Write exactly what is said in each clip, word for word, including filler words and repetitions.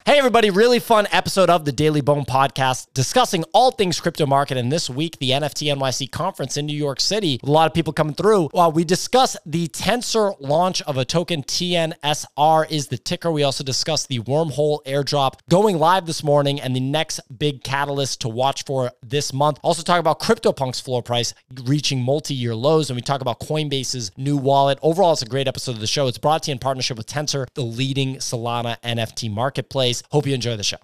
Hey everybody, really fun episode of the Daily Bone podcast discussing all things crypto market. And this week, the N F T N Y C conference in New York City, with a lot of people coming through. While we discuss the Tensor launch of a token, T N S R is the ticker. We also discuss the Wormhole airdrop going live this morning and the next big catalyst to watch for this month. Also talk about CryptoPunk's floor price reaching multi-year lows. And we talk about Coinbase's new wallet. Overall, it's a great episode of the show. It's brought to you in partnership with Tensor, the leading Solana N F T marketplace. Hope you enjoy the show.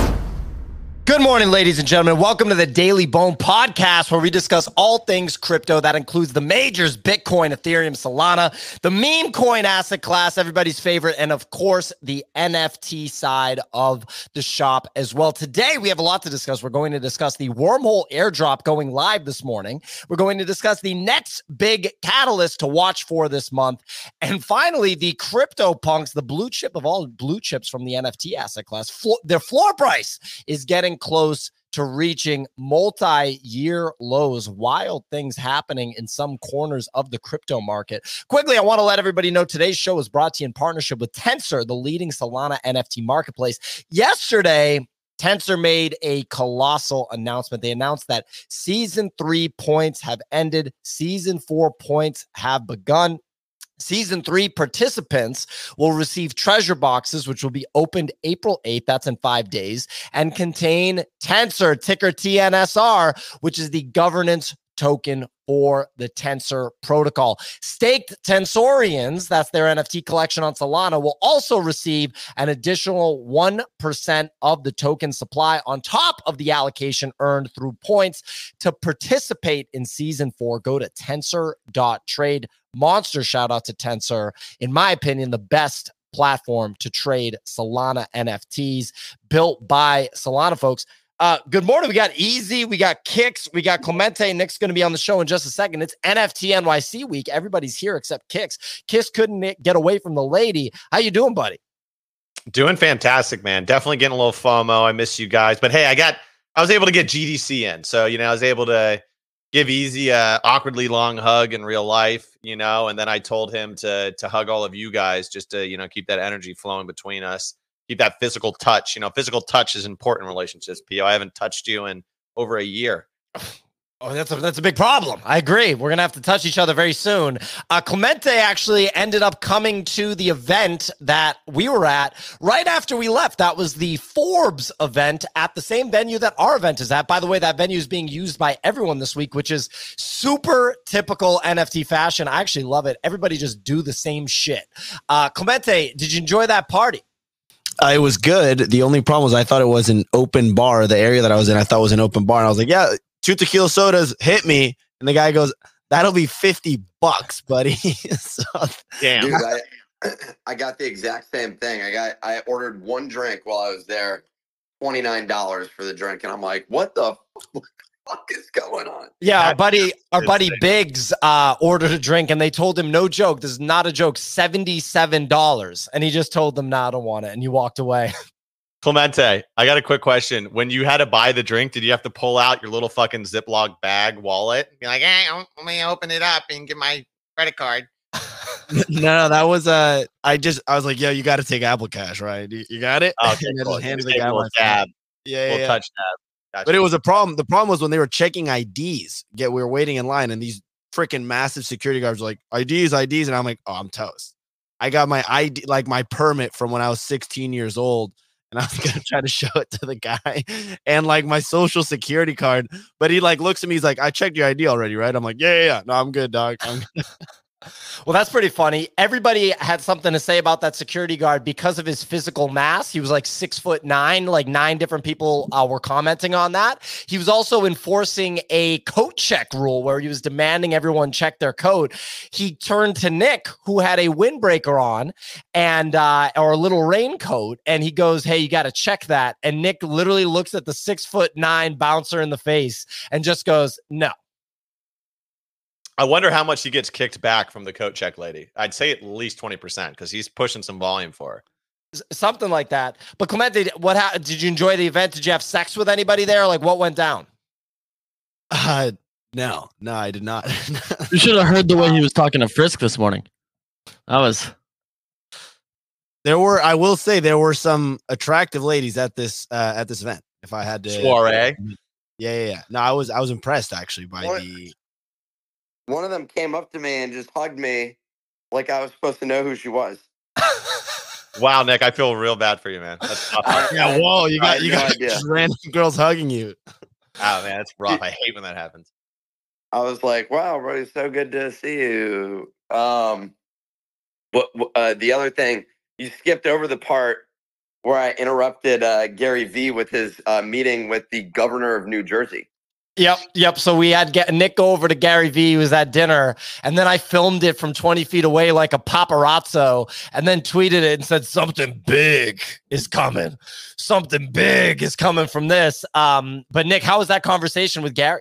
Good morning, ladies and gentlemen. Welcome to the Daily Bone podcast, where we discuss all things crypto. That includes the majors, Bitcoin, Ethereum, Solana, the meme coin asset class, everybody's favorite, and of course, the N F T side of the shop as well. Today, we have a lot to discuss. We're going to discuss the Wormhole airdrop going live this morning. We're going to discuss the next big catalyst to watch for this month. And finally, the CryptoPunks, the blue chip of all blue chips from the N F T asset class, flo- their floor price is getting close to reaching multi-year lows. Wild things happening in some corners of the crypto market. Quickly, I want to let everybody know today's show is brought to you in partnership with Tensor, the leading Solana N F T marketplace. Yesterday, Tensor made a colossal announcement. They announced that season three points have ended. Season four points have begun. Season three participants will receive treasure boxes, which will be opened April eighth. That's in five days, and contain Tensor, ticker T N S R, which is the governance token for the Tensor protocol. Staked Tensorians, that's their N F T collection on Solana, will also receive an additional one percent of the token supply on top of the allocation earned through points. To participate in season four, go to tensor dot trade. Monster shout out to Tensor. In my opinion, the best platform to trade Solana N F Ts, built by Solana folks. Uh, good morning. We got Easy, we got Kicks, we got Clemente. Nick's going to be on the show in just a second. It's N F T N Y C week. Everybody's here except Kicks. Kicks couldn't get away from the lady. How you doing, buddy? Doing fantastic, man. Definitely getting a little FOMO. I miss you guys, but hey, I got, I was able to get G D C in. So, you know, I was able to give Easy a awkwardly long hug in real life, you know, and then I told him to, to hug all of you guys just to, you know, keep that energy flowing between us. Keep that physical touch. You know, physical touch is important in relationships, P O. I haven't touched you in over a year. Oh, that's a, that's a big problem. I agree. We're going to have to touch each other very soon. Uh, Clemente actually ended up coming to the event that we were at right after we left. That was the Forbes event at the same venue that our event is at. By the way, that venue is being used by everyone this week, which is super typical N F T fashion. I actually love it. Everybody just do the same shit. Uh, Clemente, did you enjoy that party? Uh, it was good. The only problem was I thought it was an open bar. The area that I was in, I thought was an open bar. And I was like, yeah, two tequila sodas, hit me. And the guy goes, that'll be fifty bucks, buddy. So, damn. Dude, I, I got the exact same thing. I got, I ordered one drink while I was there, twenty-nine dollars for the drink. And I'm like, what the fuck is going on? Yeah, our buddy, our buddy Biggs uh, ordered a drink, and they told him, no joke, this is not a joke, seventy-seven dollars. And he just told them, nah, I don't want it. And you walked away. Clemente, I got a quick question. When you had to buy the drink, did you have to pull out your little fucking Ziploc bag wallet? Be like, hey, let me open it up and get my credit card. no, no, that was uh I just I was like, yo, you got to take Apple Cash, right? You, you got it? Okay, and then cool. handed Just the take guy a little my dab. phone. Yeah, We'll yeah. touch that. Gotcha. But it was a problem. The problem was when they were checking I Ds. Get we were waiting in line, and these freaking massive security guards were like, I Ds, I Ds, and I'm like, oh, I'm toast. I got my I D, like my permit from when I was sixteen years old. And I was gonna try to show it to the guy and like my social security card. But he like looks at me, he's like, I checked your I D already, right? I'm like, yeah, yeah, yeah. No, I'm good, dog. I'm good. Well, that's pretty funny. Everybody had something to say about that security guard because of his physical mass. He was like six foot nine, like nine different people uh, were commenting on that. He was also enforcing a coat check rule where he was demanding everyone check their coat. He turned to Nick, who had a windbreaker on and, uh, or a little raincoat. And he goes, hey, you got to check that. And Nick literally looks at the six foot nine bouncer in the face and just goes, no. I wonder how much he gets kicked back from the coat check lady. I'd say at least twenty percent because he's pushing some volume for her. Something like that. But Clemente, what ha- did you enjoy the event? Did you have sex with anybody there? Like, what went down? Uh, no, no, I did not. You should have heard the way he was talking to Frisk this morning. That was There were, I will say, there were some attractive ladies at this uh, at this event. If I had to, Soiree. Yeah, yeah, yeah. No, I was I was impressed actually by What? the. One of them came up to me and just hugged me like I was supposed to know who she was. Wow, Nick, I feel real bad for you, man. That's tough. I- Yeah, whoa, you I got had you no got idea. just random girls hugging you. Oh man, that's rough. I hate when that happens. I was like, wow, bro, it's so good to see you. Um, what uh, the other thing, you skipped over the part where I interrupted uh, Gary Vee with his uh, meeting with the governor of New Jersey. Yep, yep. So we had get Nick go over to Gary Vee, who was at dinner, and then I filmed it from twenty feet away like a paparazzo, and then tweeted it and said something big is coming. Something big is coming from this. Um, but Nick, how was that conversation with Gary?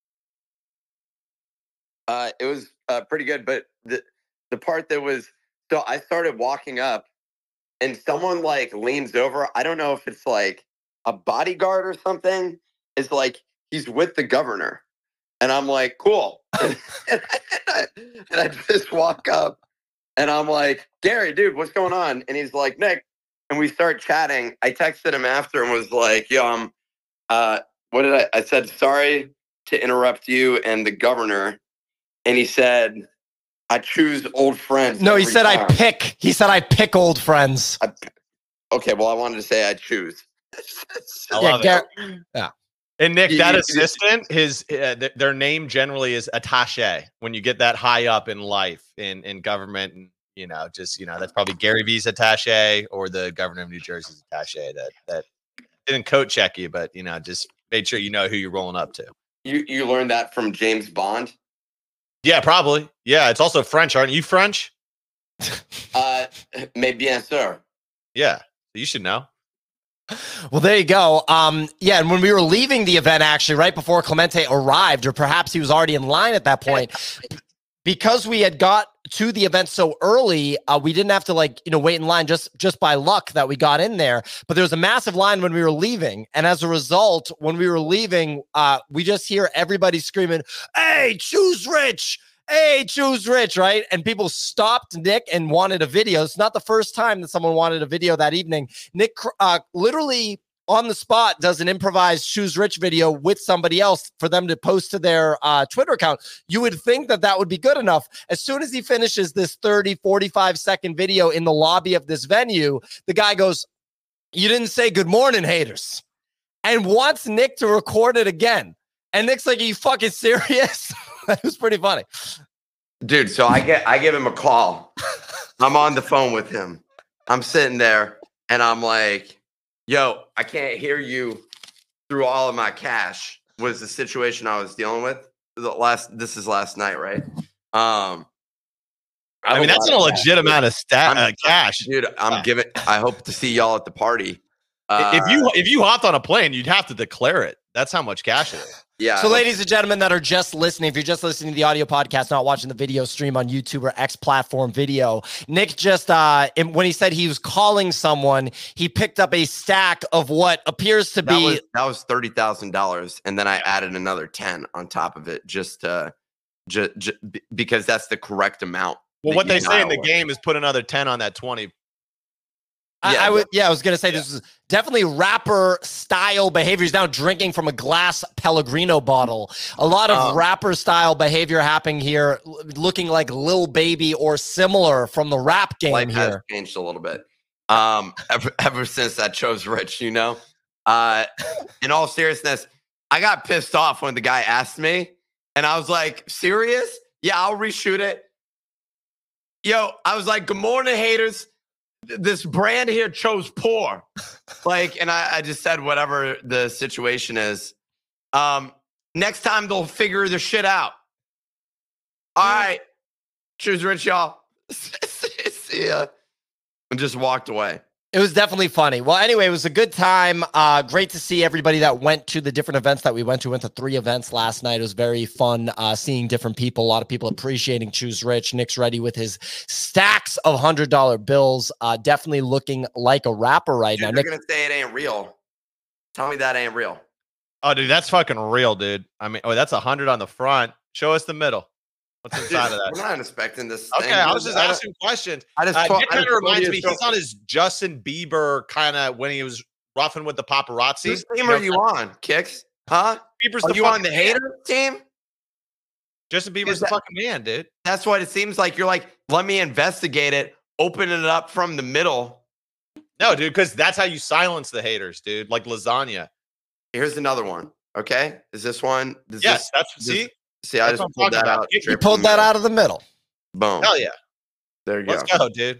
Uh, it was uh, pretty good, but the the part that was so I started walking up, and someone like leans over. I don't know if it's like a bodyguard or something. Is like he's with the governor, and I'm like, cool. and, I, and I just walk up, and I'm like, Gary, dude, what's going on? And he's like, Nick, and we start chatting. I texted him after and was like, yo, I'm. Uh, what did I? I said sorry to interrupt you and the governor. And he said, I choose old friends. No, he every said time. I pick. He said I pick old friends. I, okay, well, I wanted to say I choose. I Yeah, love Gar- it. And Nick, You- that you- assistant, his uh, th- their name generally is attaché. When you get that high up in life, in in government, and you know, just you know, that's probably Gary Vee's attaché or the governor of New Jersey's attaché. That that didn't coat check you, but you know, just made sure you know who you're rolling up to. You you learned that from James Bond? Yeah, probably. Yeah, it's also French, aren't you? French? Uh, mais bien sûr. Yeah, you should know. Well, there you go. Um, yeah, and when we were leaving the event, actually, right before Clemente arrived, or perhaps he was already in line at that point, because we had got to the event so early, uh, we didn't have to like you know wait in line just just by luck that we got in there. But there was a massive line when we were leaving, and as a result, when we were leaving, uh, we just hear everybody screaming, "Hey, choose Rich! Hey, choose Rich!" Right? And people stopped Nick and wanted a video. It's not the first time that someone wanted a video that evening. Nick uh, literally on the spot does an improvised choose Rich video with somebody else for them to post to their uh, Twitter account. You would think that that would be good enough. As soon as he finishes this thirty, forty-five second video in the lobby of this venue, the guy goes, "You didn't say good morning, haters," and wants Nick to record it again. And Nick's like, "Are you fucking serious?" That was pretty funny. Dude, so I get I give him a call. I'm on the phone with him. I'm sitting there and I'm like, yo, I can't hear you through all of my cash. Was the situation I was dealing with. The last this is last night, right? Um I mean, that's a legit amount of stat uh, cash. Dude, I'm giving I hope to see y'all at the party. Uh, if you if you hopped on a plane, you'd have to declare it. That's how much cash it is. yeah. So, ladies and gentlemen that are just listening, if you're just listening to the audio podcast, not watching the video stream on YouTube or X platform video, Nick just, uh, when he said he was calling someone, he picked up a stack of what appears to that be. was that was thirty thousand dollars, and then I added another ten on top of it, just uh, just, just because that's the correct amount. Well, that what you they and say I in the were- game is put another ten on that twenty. I, Yeah, I would, but- yeah, I was gonna say this is definitely rapper style behavior. He's now drinking from a glass Pellegrino bottle. A lot of Um, rapper style behavior happening here, l- looking like Lil Baby or similar from the rap game Life has here. changed a little bit. Um, ever ever since I chose Rich, you know. Uh, in all seriousness, I got pissed off when the guy asked me, and I was like, "Serious? Yeah, I'll reshoot it." Yo, I was like, "Good morning, haters. This brand here chose poor." Like, and I, I just said whatever the situation is. Um, next time they'll figure the shit out. All right, choose Rich, y'all. See ya. And just walked away. It was definitely funny. Well, anyway, it was a good time. Uh, great to see everybody that went to the different events that we went to. Went to three events last night. It was very fun uh, seeing different people. A lot of people appreciating Choose Rich. Nick's ready with his stacks of one hundred dollar bills. Uh, definitely looking like a rapper right Dude, now. they're Nick, gonna say it ain't real. Tell me that ain't real. Oh, dude, that's fucking real, dude. I mean, oh, that's a hundred on the front. Show us the middle. What's inside Dude, of that? I'm not expecting this. Okay, thing. I was just I don't- asking questions. I just Uh, told- Nick I kind just of told reminds you me, so- he's on his Justin Bieber kind of when he was roughing with the paparazzi. Whose team You know, are you on, Kicks? Huh? Bieber's Are the you on fucking the man. hater team? Justin Bieber's Is the that- fucking man, dude. That's what it seems like. You're like, let me investigate it, open it up from the middle. No, dude, because that's how you silence the haters, dude. Like lasagna. Here's another one. Okay, is this one? Does Yes, this, that's this- see. see. I that's just what I'm pulled talking that about. out. You- you straight Pulled from the that middle. out of the middle. Boom. Hell yeah. There you Let's go. go, dude.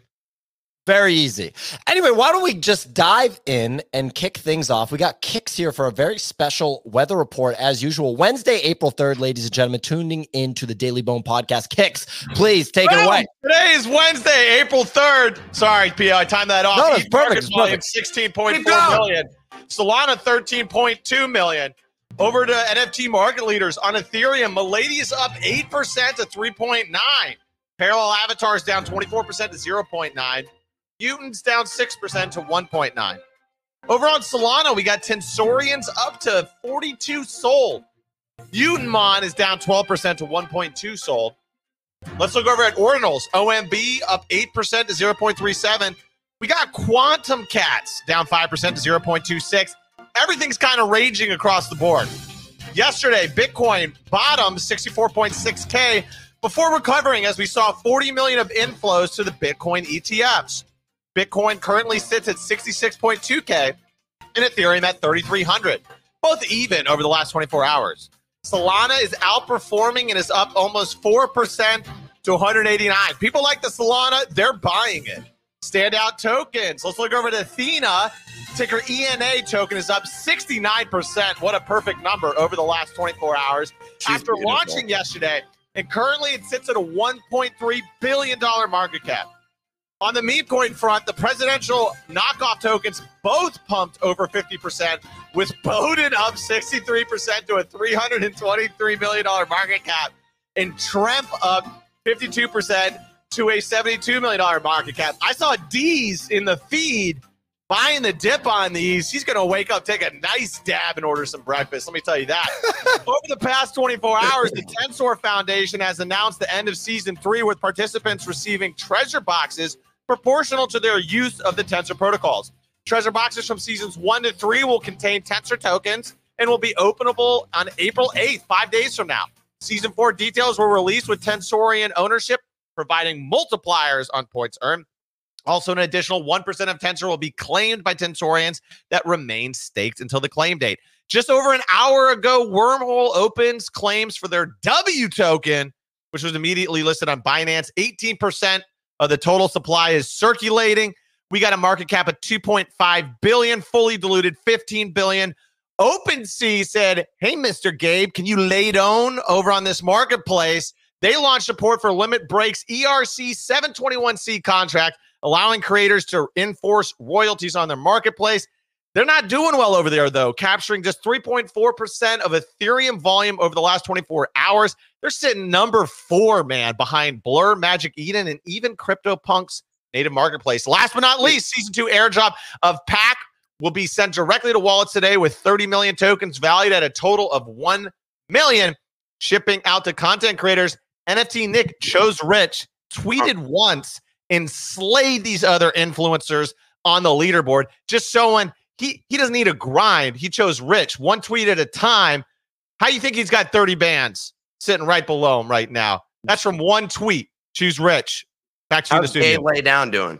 Very easy. Anyway, why don't we just dive in and kick things off? We got Kicks here for a very special weather report as usual. Wednesday, April third, ladies and gentlemen, tuning into the Daily Bone podcast. Kicks, please take it Boom! away. Today is Wednesday, April third. Sorry, P O, I timed that off. No, it's Each perfect, market it's volume, perfect. sixteen point Keep four going. million. Solana, thirteen point two million. Over to N F T market leaders on Ethereum. Milady is up eight percent to three point nine. Parallel avatars down twenty-four percent to zero point nine. Mutants down six percent to one point nine. Over on Solana, we got Tensorians up to forty-two sold. Mutanmon is down twelve percent to one point two sold. Let's look over at Ordinals. O M B up eight percent to zero point three seven. We got Quantum Cats down five percent to zero point two six. Everything's kind of raging across the board. Yesterday, Bitcoin bottomed sixty-four point six K before recovering as we saw forty million of inflows to the Bitcoin E T Fs. Bitcoin currently sits at sixty-six point two K and Ethereum at thirty-three hundred, both even over the last twenty-four hours. Solana is outperforming and is up almost four percent to one hundred eighty-nine. People like the Solana, they're buying it. Standout tokens. Let's look over to Athena. Ticker E N A token is up sixty-nine percent. What a perfect number over the last twenty-four hours. She's After beautiful. launching yesterday, and currently it sits at a one point three billion dollars market cap. On the meme coin front, the presidential knockoff tokens both pumped over fifty percent, with Bowden up sixty-three percent to a three hundred twenty-three million dollars market cap, and Tremp up fifty-two percent to a seventy-two million dollars market cap. I saw D's in the feed buying the dip on these. He's going to wake up, take a nice dab, and order some breakfast. Let me tell you that. Over the past twenty-four hours, the Tensor Foundation has announced the end of season three, with participants receiving treasure boxes proportional to their use of the Tensor protocols. Treasure boxes from seasons one to three will contain Tensor tokens and will be openable on April eighth, five days from now. Season four details were released with Tensorian ownership, providing multipliers on points earned. Also, an additional one percent of Tensor will be claimed by Tensorians that remain staked until the claim date. Just over an hour ago, Wormhole opens claims for their W token, which was immediately listed on Binance. eighteen percent of the total supply is circulating. We got a market cap of two point five billion dollars, fully diluted fifteen billion dollars. OpenSea said, hey, Mister Gabe, can you lay down over on this marketplace? They launched support for Limit Break's E R C seven twenty-one C contract, allowing creators to enforce royalties on their marketplace. They're not doing well over there, though, capturing just three point four percent of Ethereum volume over the last twenty-four hours. They're sitting number four, man, behind Blur, Magic Eden, and even CryptoPunk's native marketplace. Last but not least, season two airdrop of Pack will be sent directly to wallets today with thirty million tokens valued at a total of one million, shipping out to content creators. N F T Nick chose Rich, tweeted once, and slayed these other influencers on the leaderboard, just showing he, he doesn't need a grind. He chose Rich, one tweet at a time. How you think he's got thirty bands sitting right below him right now? That's from one tweet. Choose Rich. Back to you in the How's Gabe studio. lay down doing?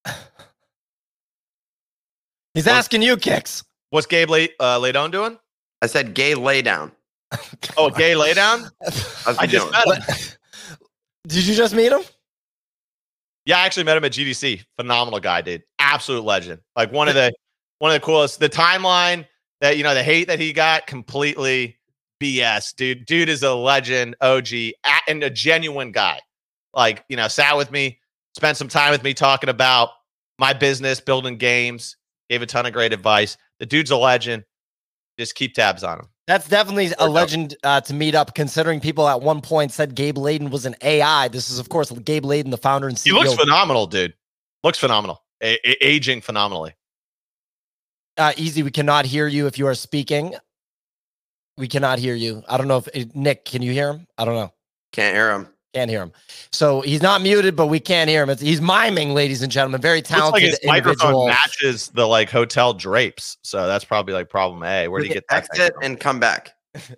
He's asking you, Kicks. What's Gabe lay, uh, lay down doing? I said gay lay down. Oh, gay lay down? How's he I just doing? met him. Did you just meet him? Yeah, I actually met him at G D C. Phenomenal guy, dude. Absolute legend. Like one of the one of the coolest. The timeline that, you know, the hate that he got, completely B S, dude. Dude is a legend, O G, a- and a genuine guy. Like, you know, sat with me, spent some time with me talking about my business, building games, gave a ton of great advice. The dude's a legend. Just keep tabs on him. That's definitely a legend uh, to meet up, considering people at one point said Gabe Layden was an A I. This is, of course, Gabe Layden, the founder and C E O. He looks phenomenal, dude. Looks phenomenal. A- a- aging phenomenally. Uh, Easy, we cannot hear you if you are speaking. We cannot hear you. I don't know if Nick, can you hear him? I don't know. Can't hear him. Can't hear him. So he's not muted, but we can't hear him. It's, he's miming, ladies and gentlemen. Very talented Looks like his individual. microphone matches the like hotel drapes. So that's probably like problem A. Where do you get that? Exit and come back.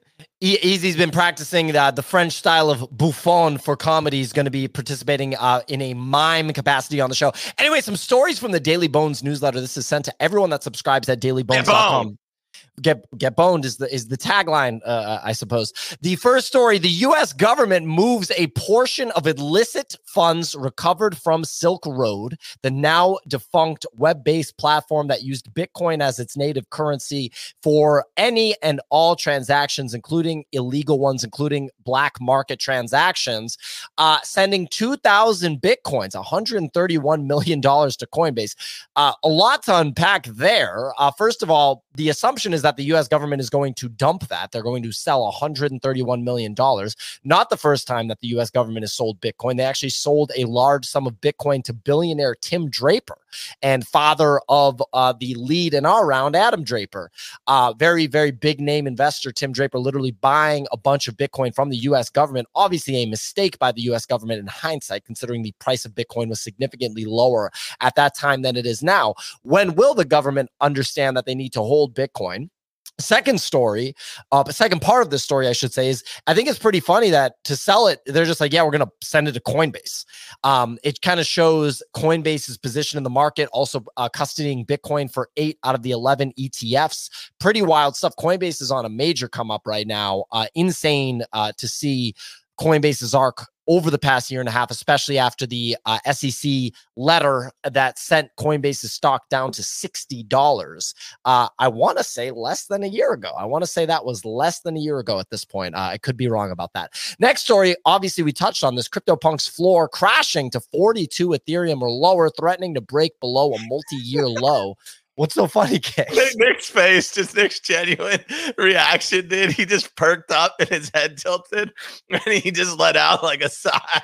E- Easy's been practicing the, the French style of bouffon for comedy. He's going to be participating uh, in a mime capacity on the show. Anyway, some stories from the Daily Bones newsletter. This is sent to everyone that subscribes at daily bones dot com. Get get boned is the is the tagline, uh, I suppose. The first story: the U S government moves a portion of illicit funds recovered from Silk Road, the now defunct web-based platform that used Bitcoin as its native currency for any and all transactions, including illegal ones, including black market transactions, uh, sending two thousand Bitcoins, one hundred thirty-one million dollars to Coinbase. Uh, a lot to unpack there. Uh, first of all, the assumption is that the U S government is going to dump that. They're going to sell one hundred thirty-one million dollars. Not the first time that the U S government has sold Bitcoin. They actually sold a large sum of Bitcoin to billionaire Tim Draper and father of uh, the lead in our round, Adam Draper. Uh, very, very big name investor, Tim Draper, literally buying a bunch of Bitcoin from the U S government. Obviously a mistake by the U S government in hindsight, considering the price of Bitcoin was significantly lower at that time than it is now. When will the government understand that they need to hold Bitcoin? Second story, uh, the second part of this story, I should say, is I think it's pretty funny that to sell it, they're just like, yeah, we're going to send it to Coinbase. Um, it kind of shows Coinbase's position in the market, also uh, custodying Bitcoin for eight out of the eleven E T Fs. Pretty wild stuff. Coinbase is on a major come up right now. Uh, insane uh, to see Coinbase's arc over the past year and a half, especially after the uh, S E C letter that sent Coinbase's stock down to sixty dollars. Uh, I want to say less than a year ago. I want to say that was less than a year ago at this point. Uh, I could be wrong about that. Next story, obviously we touched on this. CryptoPunk's floor crashing to forty-two Ethereum or lower, threatening to break below a multi-year low. What's so funny, Kay? Nick's face, just Nick's genuine reaction, dude. He just perked up and his head tilted, and he just let out like a sigh.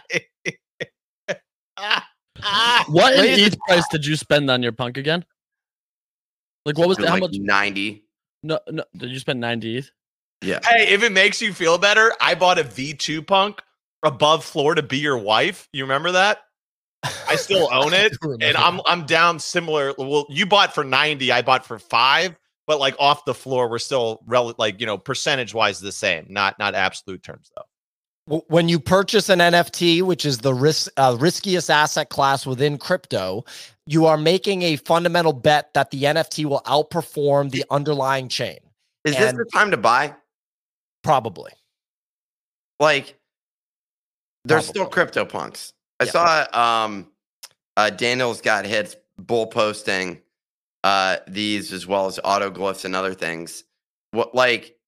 ah, ah. What in E T H price did you spend on your punk again? Like, what was the, how like much? ninety. No, no. Did you spend ninety E T H? Yeah. Hey, if it makes you feel better, I bought a V two punk above floor to be your wife. You remember that? I still own it, and I'm I'm down similar. Well, you bought for ninety, I bought for five, but like off the floor, we're still rel- like you know percentage wise the same, not not absolute terms though. When you purchase an N F T, which is the risk uh, riskiest asset class within crypto, you are making a fundamental bet that the N F T will outperform the underlying chain. Is and this the time to buy? Probably. Like, there's Probably. still crypto punks. I Yeah. saw um, uh, Daniel's got hits bull posting uh, these as well as autoglyphs and other things. What like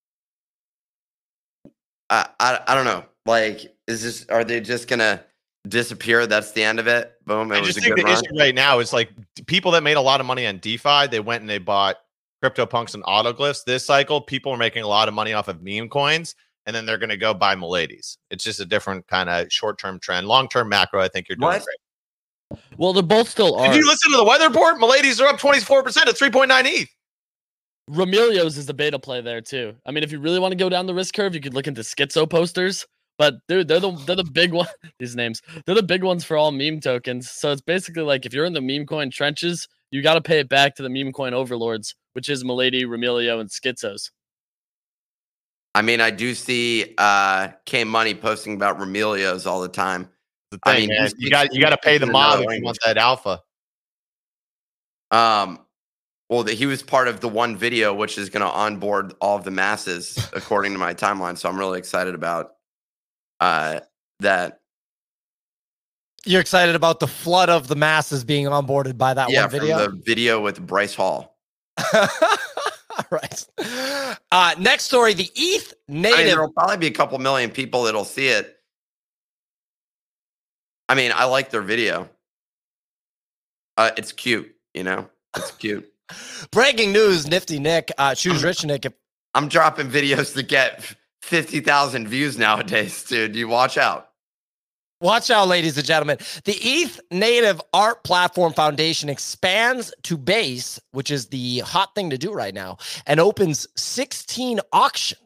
I, I I don't know. Like, is this are they just gonna disappear? That's the end of it. Boom. It I was just a think good the run. issue right now is like people that made a lot of money on DeFi, they went and they bought CryptoPunks and autoglyphs. This cycle, people are making a lot of money off of meme coins, and then they're going to go buy Miladies. It's just a different kind of short-term trend. Long-term macro, I think you're doing What? great. Well, they both still are. If you listen to the weather report, Miladies are up twenty-four percent at three point nine E T H. Remelios is the beta play there too. I mean, if you really want to go down the risk curve, you could look into schizo posters. But dude, they're the they're the big one. These names, they're the big ones for all meme tokens. So it's basically like if you're in the meme coin trenches, you got to pay it back to the meme coin overlords, which is Milady, Remelio, and Schizos. I mean, I do see uh, K Money posting about Remelios all the time. The I thing, mean, man, he's you got you got to pay the speaking mob another if you language. want that alpha. Um, well, the, he was part of the one video which is going to onboard all of the masses, according to my timeline. So I'm really excited about uh, that. You're excited about the flood of the masses being onboarded by that yeah, one video? from the video with Bryce Hall. All right. Uh, next story, the E T H I mean, native. there'll probably be a couple million people that'll see it. I mean, I like their video. Uh, it's cute, you know? It's cute. Breaking news, Nifty Nick, uh, Choose Rich Nick. If, I'm dropping videos that get fifty thousand views nowadays, dude. You watch out. Watch out, ladies and gentlemen. The E T H Native Art Platform Foundation expands to Base, which is the hot thing to do right now, and opens sixteen auctions.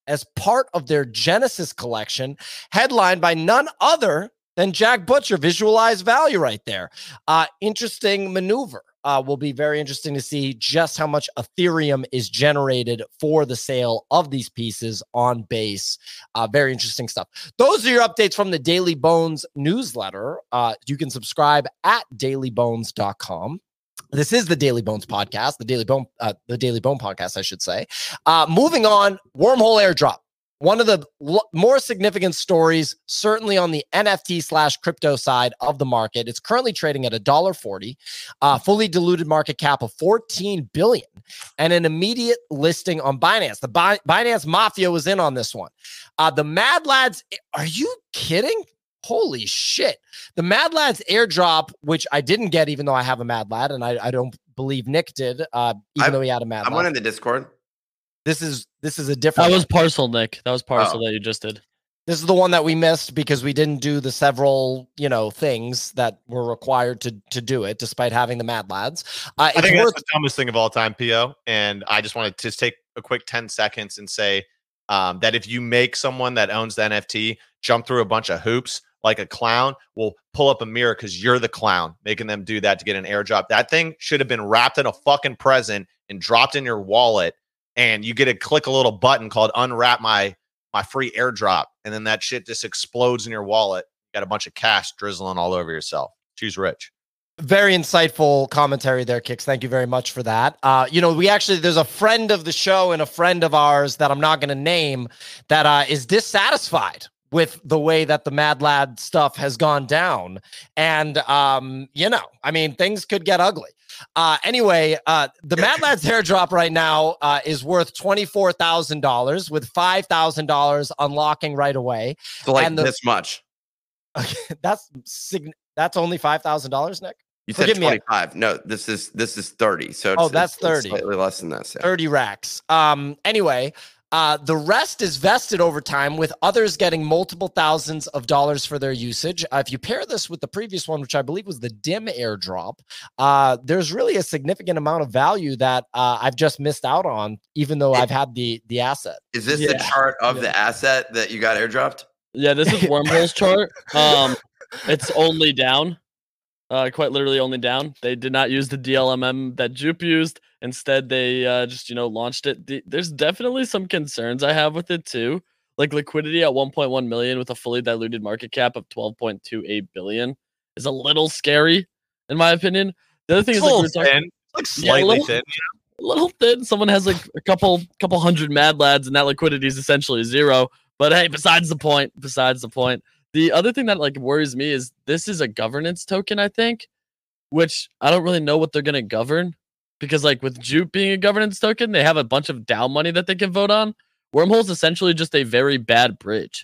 as part of their Genesis collection, headlined by none other than Jack Butcher. Visualize value right there. Uh, interesting maneuver. Uh, will be very interesting to see just how much Ethereum is generated for the sale of these pieces on base. Uh, very interesting stuff. Those are your updates from the Daily Bones newsletter. Uh, you can subscribe at daily bones dot com. This is the Daily Bones podcast, the Daily Bone, uh, the Daily Bone podcast, I should say. Uh, moving on, Wormhole airdrop. One of the l- more significant stories, certainly on the N F T slash crypto side of the market. It's currently trading at one dollar forty, uh, fully diluted market cap of fourteen billion dollars, and an immediate listing on Binance. The Bi- Binance Mafia was in on this one. Uh, the Mad Lads, are you kidding? Holy shit. The Mad Lads airdrop, which I didn't get, even though I have a Mad Lad, and I, I don't believe Nick did, uh, even I, though he had a Mad I'm Lad. one in the Discord. This is this is a different. That was Parcel, Nick. That was Parcel Oh. that you just did. This is the one that we missed because we didn't do the several, you know, things that were required to to do it, despite having the Mad Lads. Uh, I it's think worth. that's the dumbest thing of all time, P O. And I just wanted to just take a quick ten seconds and say um, that if you make someone that owns the N F T jump through a bunch of hoops like a clown, will pull up a mirror because you're the clown, making them do that to get an airdrop. That thing should have been wrapped in a fucking present and dropped in your wallet. And you get to click a little button called unwrap my my free airdrop. And then that shit just explodes in your wallet. You got a bunch of cash drizzling all over yourself. Choose rich. Very insightful commentary there, Kicks. Thank you very much for that. Uh, you know, we actually, there's a friend of the show and a friend of ours that I'm not going to name that uh, is dissatisfied with the way that the Mad Lad stuff has gone down. And, um, you know, I mean, things could get ugly. Uh, anyway, uh, the Mad Lads airdrop right now uh, is worth twenty-four thousand dollars with five thousand dollars unlocking right away. So like And the- this much. Okay, that's sig- that's only five thousand dollars, Nick? You said Forgive me. twenty-five. No, this is this is thirty. So it's, Oh, that's it's- it's thirty. slightly less than this. Yeah. thirty racks. Um, anyway, uh, the rest is vested over time, with others getting multiple thousands of dollars for their usage. Uh, if you pair this with the previous one, which I believe was the D I M airdrop, uh, there's really a significant amount of value that uh, I've just missed out on, even though It- I've had the the asset. Is this Yeah. the chart of Yeah. the asset that you got airdropped? Yeah, this is Wormhole's chart. Um, it's only down. Uh, quite literally only down. They did not use the D L M M that Jupe used. Instead, they uh, just, you know, launched it. The, there's definitely some concerns I have with it too. Like liquidity at one point one million with a fully diluted market cap of twelve point two eight billion is a little scary, in my opinion. The other thing is, like, we were talking, thin. Like Yeah, a slightly little- thin. a little thin. Someone has like a couple couple hundred Mad Lads, and that liquidity is essentially zero. But hey, besides the point, besides the point. The other thing that like worries me is this is a governance token, I think, which I don't really know what they're gonna govern, because like with Jupe being a governance token, they have a bunch of DAO money that they can vote on. Wormhole's essentially just a very bad bridge.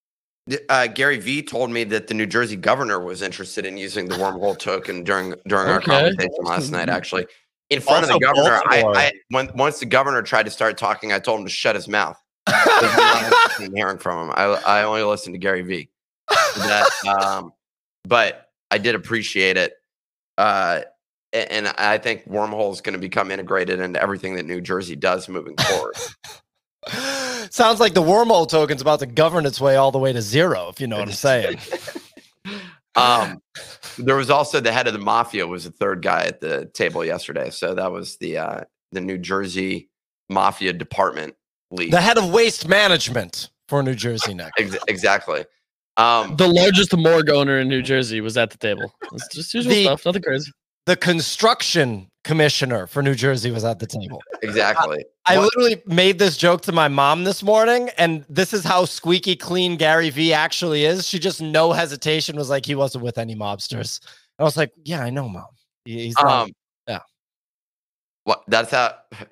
Uh, Gary V told me that the New Jersey governor was interested in using the wormhole token during during our Okay. conversation last night. Actually, in front of Also the governor, I, Baltimore. I when once the governor tried to start talking, I told him to shut his mouth. I'm not interested in hearing from him. I I only listen to Gary V. That, um, but I did appreciate it, uh, a- and I think wormhole is going to become integrated into everything that New Jersey does moving forward. Sounds like the Wormhole token's about to govern its way all the way to zero, if you know what I'm saying. Um, there was also the head of the mafia was the third guy at the table yesterday. So that was the uh, the New Jersey Mafia Department lead. The head of waste management for New Jersey, Nick. Ex- exactly. Um, The largest morgue owner in New Jersey was at the table. It's just usual The- stuff, nothing crazy. The construction commissioner for New Jersey was at the table. exactly. I What- literally made this joke to my mom this morning, and this is how squeaky clean Gary V actually is. She just no hesitation was like, he wasn't with any mobsters. I was like, yeah, I know, mom. He- He's not. um, yeah. What? That's how.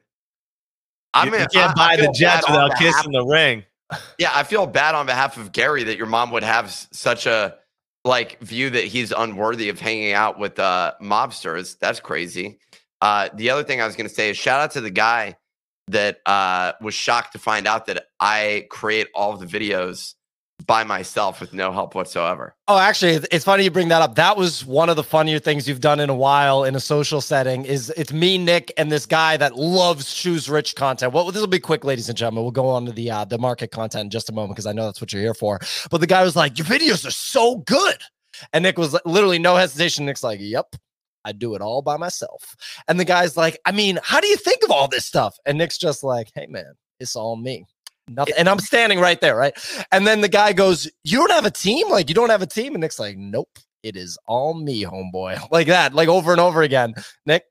I'm you, in- you can't I- I buy the feel Jets bad on without behalf- kissing the ring. Yeah, I feel bad on behalf of Gary that your mom would have s- such a like view that he's unworthy of hanging out with uh, mobsters. That's crazy. Uh, the other thing I was going to say is shout out to the guy that uh, was shocked to find out that I create all of the videos by myself with no help whatsoever. Oh, actually, it's- it's funny you bring that up. That was one of the funnier things you've done in a while in a social setting. Is it's me, Nick, and this guy that loves Choose Rich content. Well, this will be quick, ladies and gentlemen. We'll go on to the uh, the market content in just a moment because I know that's what you're here for. But the guy was like, "Your videos are so good," and Nick was literally no hesitation. Nick's like, "Yep, I do it all by myself." And the guy's like, "I mean, how do you think of all this stuff?" And Nick's just like, "Hey, man, it's all me." Nothing. And I'm standing right there, right? And then the guy goes, "You don't have a team? Like, you don't have a team?" And Nick's like, "Nope, it is all me, homeboy." Like that, like over and over again. Nick?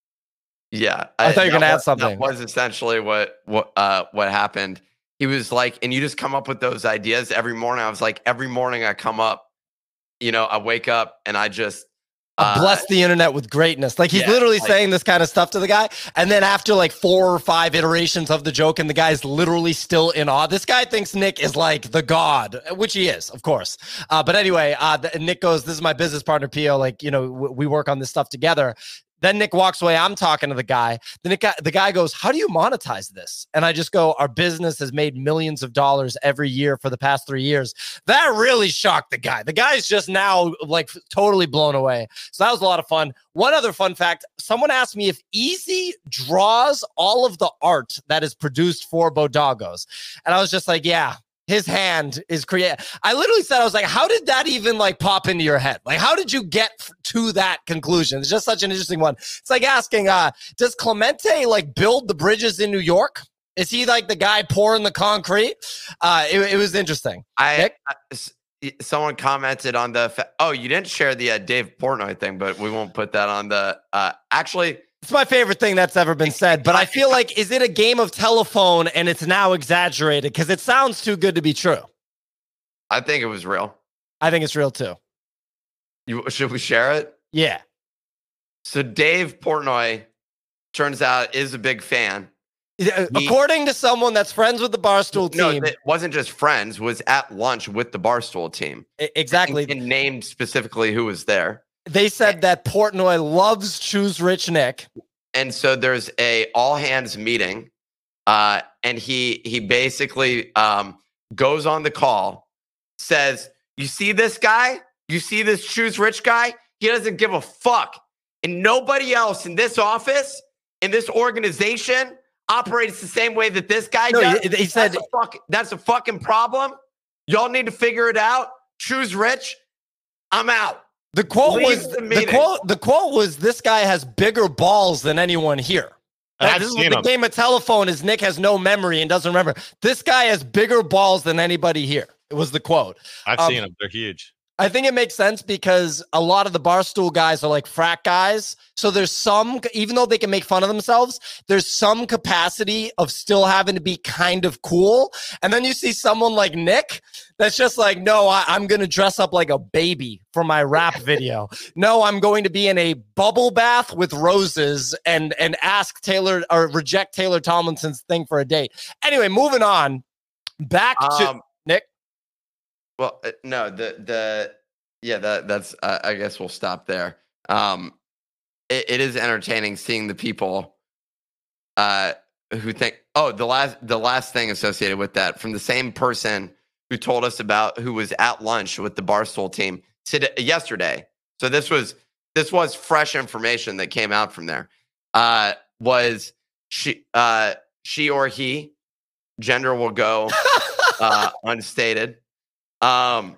Yeah. I, I thought you were going to add was, something. That was essentially what, what, uh, what happened. He was like, and you just come up with those ideas every morning. I was like, every morning I come up, you know, I wake up and I just, Uh, bless the internet with greatness. Like he's yeah, literally like, saying this kind of stuff to the guy. And then after like four or five iterations of the joke and the guy's literally still in awe. This guy thinks Nick is like the god, which he is, of course. Uh, but anyway, uh, the, Nick goes, "This is my business partner, P O. Like, you know, w- we work on this stuff together." Then Nick walks away. I'm talking to the guy. The, Nick, the guy goes, "How do you monetize this?" And I just go, "Our business has made millions of dollars every year for the past three years. That really shocked the guy. The guy's just now like totally blown away. So that was a lot of fun. One other fun fact, someone asked me if Easy draws all of the art that is produced for Bodogos. And I was just like, yeah. His hand is created. I literally said, I was like, how did that even like pop into your head? Like, how did you get f- to that conclusion? It's just such an interesting one. It's like asking, uh, does Clemente like build the bridges in New York? Is he like the guy pouring the concrete? Uh, it, it was interesting. I, I, someone commented on the, fa- oh, you didn't share the uh, Dave Portnoy thing, but we won't put that on the, uh, actually, it's my favorite thing that's ever been said, but I feel like, is it a game of telephone and it's now exaggerated? Because it sounds too good to be true. I think it was real. I think it's real too. You, should we share it? Yeah. So Dave Portnoy, turns out, is a big fan. He, According to someone that's friends with the Barstool team. No, it wasn't just friends, was at lunch with the Barstool team. Exactly. And, and named specifically who was there. They said that Portnoy loves Choose Rich Nick. And so there's a all hands meeting. Uh, and he he basically um, goes on the call, says, "You see this guy? You see this Choose Rich guy? He doesn't give a fuck. And nobody else in this office, in this organization, operates the same way that this guy no, does. He, he said that's a, fuck, that's a fucking problem. Y'all need to figure it out. Choose Rich. I'm out." The quote Leave was the the, meeting. quote. The quote was, "This guy has bigger balls than anyone here." And Like, I've this is seen what the him. game of telephone is. Nick has no memory and doesn't remember. This guy has bigger balls than anybody here. It was the quote. I've Um, seen them. They're huge. I think it makes sense because a lot of the Barstool guys are like frat guys. So there's some, even though they can make fun of themselves, there's some capacity of still having to be kind of cool. And then you see someone like Nick that's just like, no, I, I'm going to dress up like a baby for my rap video. No, I'm going to be in a bubble bath with roses and, and ask Taylor or reject Taylor Tomlinson's thing for a date. Anyway, moving on. Back to Um, Nick. Well, uh, no, the the yeah, that that's uh, I guess we'll stop there. Um, it, it is entertaining seeing the people uh who think, oh, the last the last thing associated with that from the same person who told us about who was at lunch with the Barstool team today yesterday. So this was this was fresh information that came out from there. Uh, was she uh she or he, gender will go uh, unstated. Um,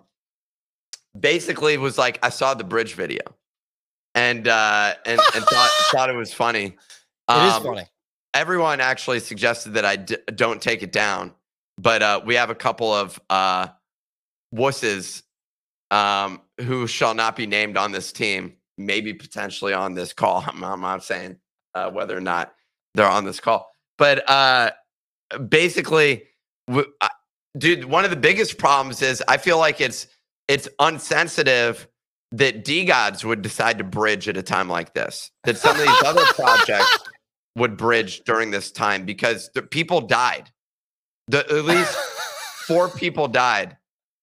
basically was like, I saw the bridge video and, uh, and, and thought, thought it was funny. Um, It is funny. Everyone actually suggested that I d- don't take it down, but, uh, we have a couple of, uh, wusses, um, who shall not be named on this team, maybe potentially on this call. I'm, I'm not saying, uh, whether or not they're on this call, but, uh, basically, w- I, dude, one of the biggest problems is I feel like it's it's unsensitive that D-Gods would decide to bridge at a time like this. That some of these other projects would bridge during this time because the people died. The, at least four people died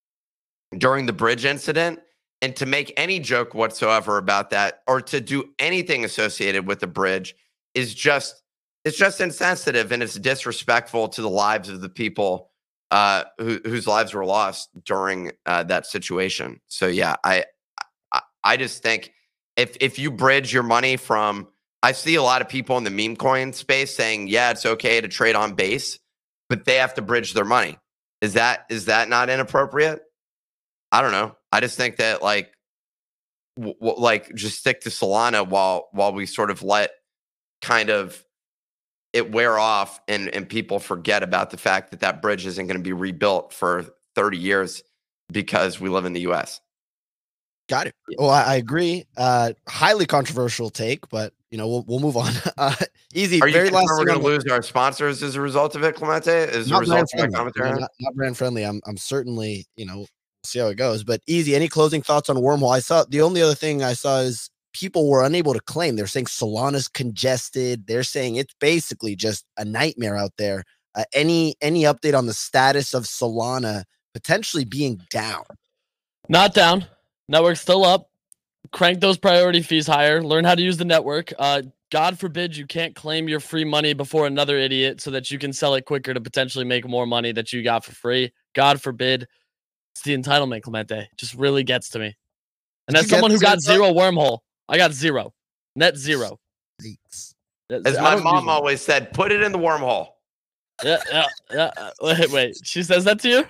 during the bridge incident. And to make any joke whatsoever about that or to do anything associated with the bridge is just it's just insensitive and it's disrespectful to the lives of the people uh, who, whose lives were lost during uh, that situation. So yeah, I, I I just think if if you bridge your money from, I see a lot of people in the meme coin space saying, yeah, it's okay to trade on base, but they have to bridge their money. Is that is that not inappropriate? I don't know. I just think that like w- w- like just stick to Solana while while we sort of let kind of it wear off and and people forget about the fact that that bridge isn't going to be rebuilt for thirty years because we live in the U S. Got it. Well, I, I agree. Uh, highly controversial take, but you know we'll we'll move on. Uh, easy. Are you Very last concerned we're thing going on to the- lose our sponsors as a result of it, Clemente? As a not result brand of my friendly. commentary? Not, not brand friendly. I'm I'm certainly you know see how it goes. But easy. Any closing thoughts on Wormhole? I saw the only other thing I saw is people were unable to claim. They're saying Solana's congested. They're saying it's basically just a nightmare out there. Uh, any any update on the status of Solana potentially being down? Not down. Network's still up. Crank those priority fees higher. Learn how to use the network. Uh, God forbid you can't claim your free money before another idiot so that you can sell it quicker to potentially make more money that you got for free. God forbid. It's the entitlement, Clemente. It just really gets to me. And Did as you get someone who this got info? zero wormhole, I got zero. Net zero. Yikes. As I my don't mom use it. always said, put it in the wormhole. Yeah, yeah, yeah. uh, Wait, wait. She says that to you?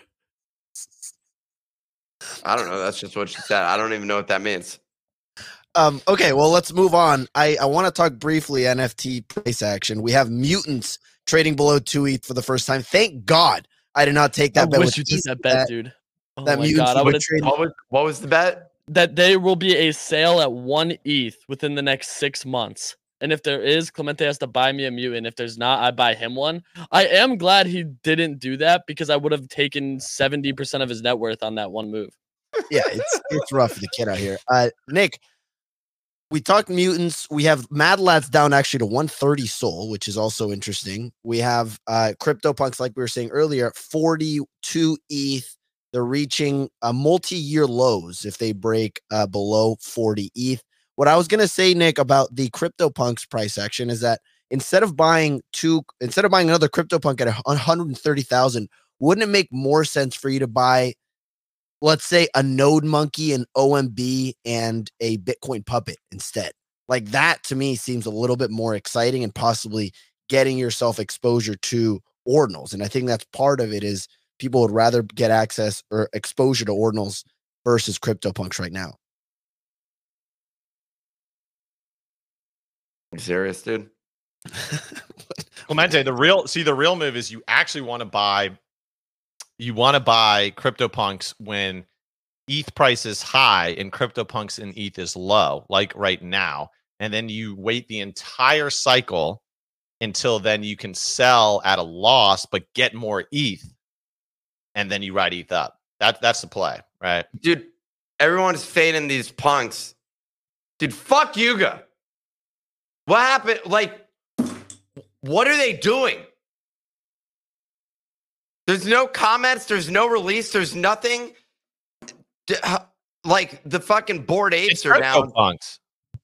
I don't know. That's just what she said. I don't even know what that means. Um, okay, well, let's move on. I, I want to talk briefly N F T price action. We have mutants trading below two E T H for the first time. Thank God I did not take that I bet. wish with you took Easy that bet, dude. Oh that my mutants god, I would would have trade. What was, what was the bet? that there will be a sale at one E T H within the next six months. And if there is, Clemente has to buy me a mutant. If there's not, I buy him one. I am glad he didn't do that because I would have taken seventy percent of his net worth on that one move. Yeah, it's it's rough for the kid out here. Uh, Nick, we talked mutants. We have Mad Lads down actually to one thirty Sol, which is also interesting. We have uh, CryptoPunks, like we were saying earlier, forty-two E T H. They're reaching a multi-year lows if they break uh, below forty E T H. What I was gonna say, Nick, about the CryptoPunks price action is that instead of buying two, instead of buying another CryptoPunk at one hundred thirty thousand, wouldn't it make more sense for you to buy, let's say, a Node Monkey, an O M B, and a Bitcoin Puppet instead? Like that to me seems a little bit more exciting and possibly getting yourself exposure to ordinals. And I think that's part of it is people would rather get access or exposure to ordinals versus CryptoPunks right now. You serious, dude? Clemente, the real see the real move is you actually want to buy you want to buy CryptoPunks when E T H price is high and CryptoPunks and E T H is low, like right now. And then you wait the entire cycle until then you can sell at a loss, but get more E T H. And then you ride E T H up. That, that's the play, right? Dude, everyone's fading these punks. Dude, fuck Yuga. What happened? Like, what are they doing? There's no comments. There's no release. There's nothing. D- h- Like, the fucking Bored Apes It's are down. CryptoPunks.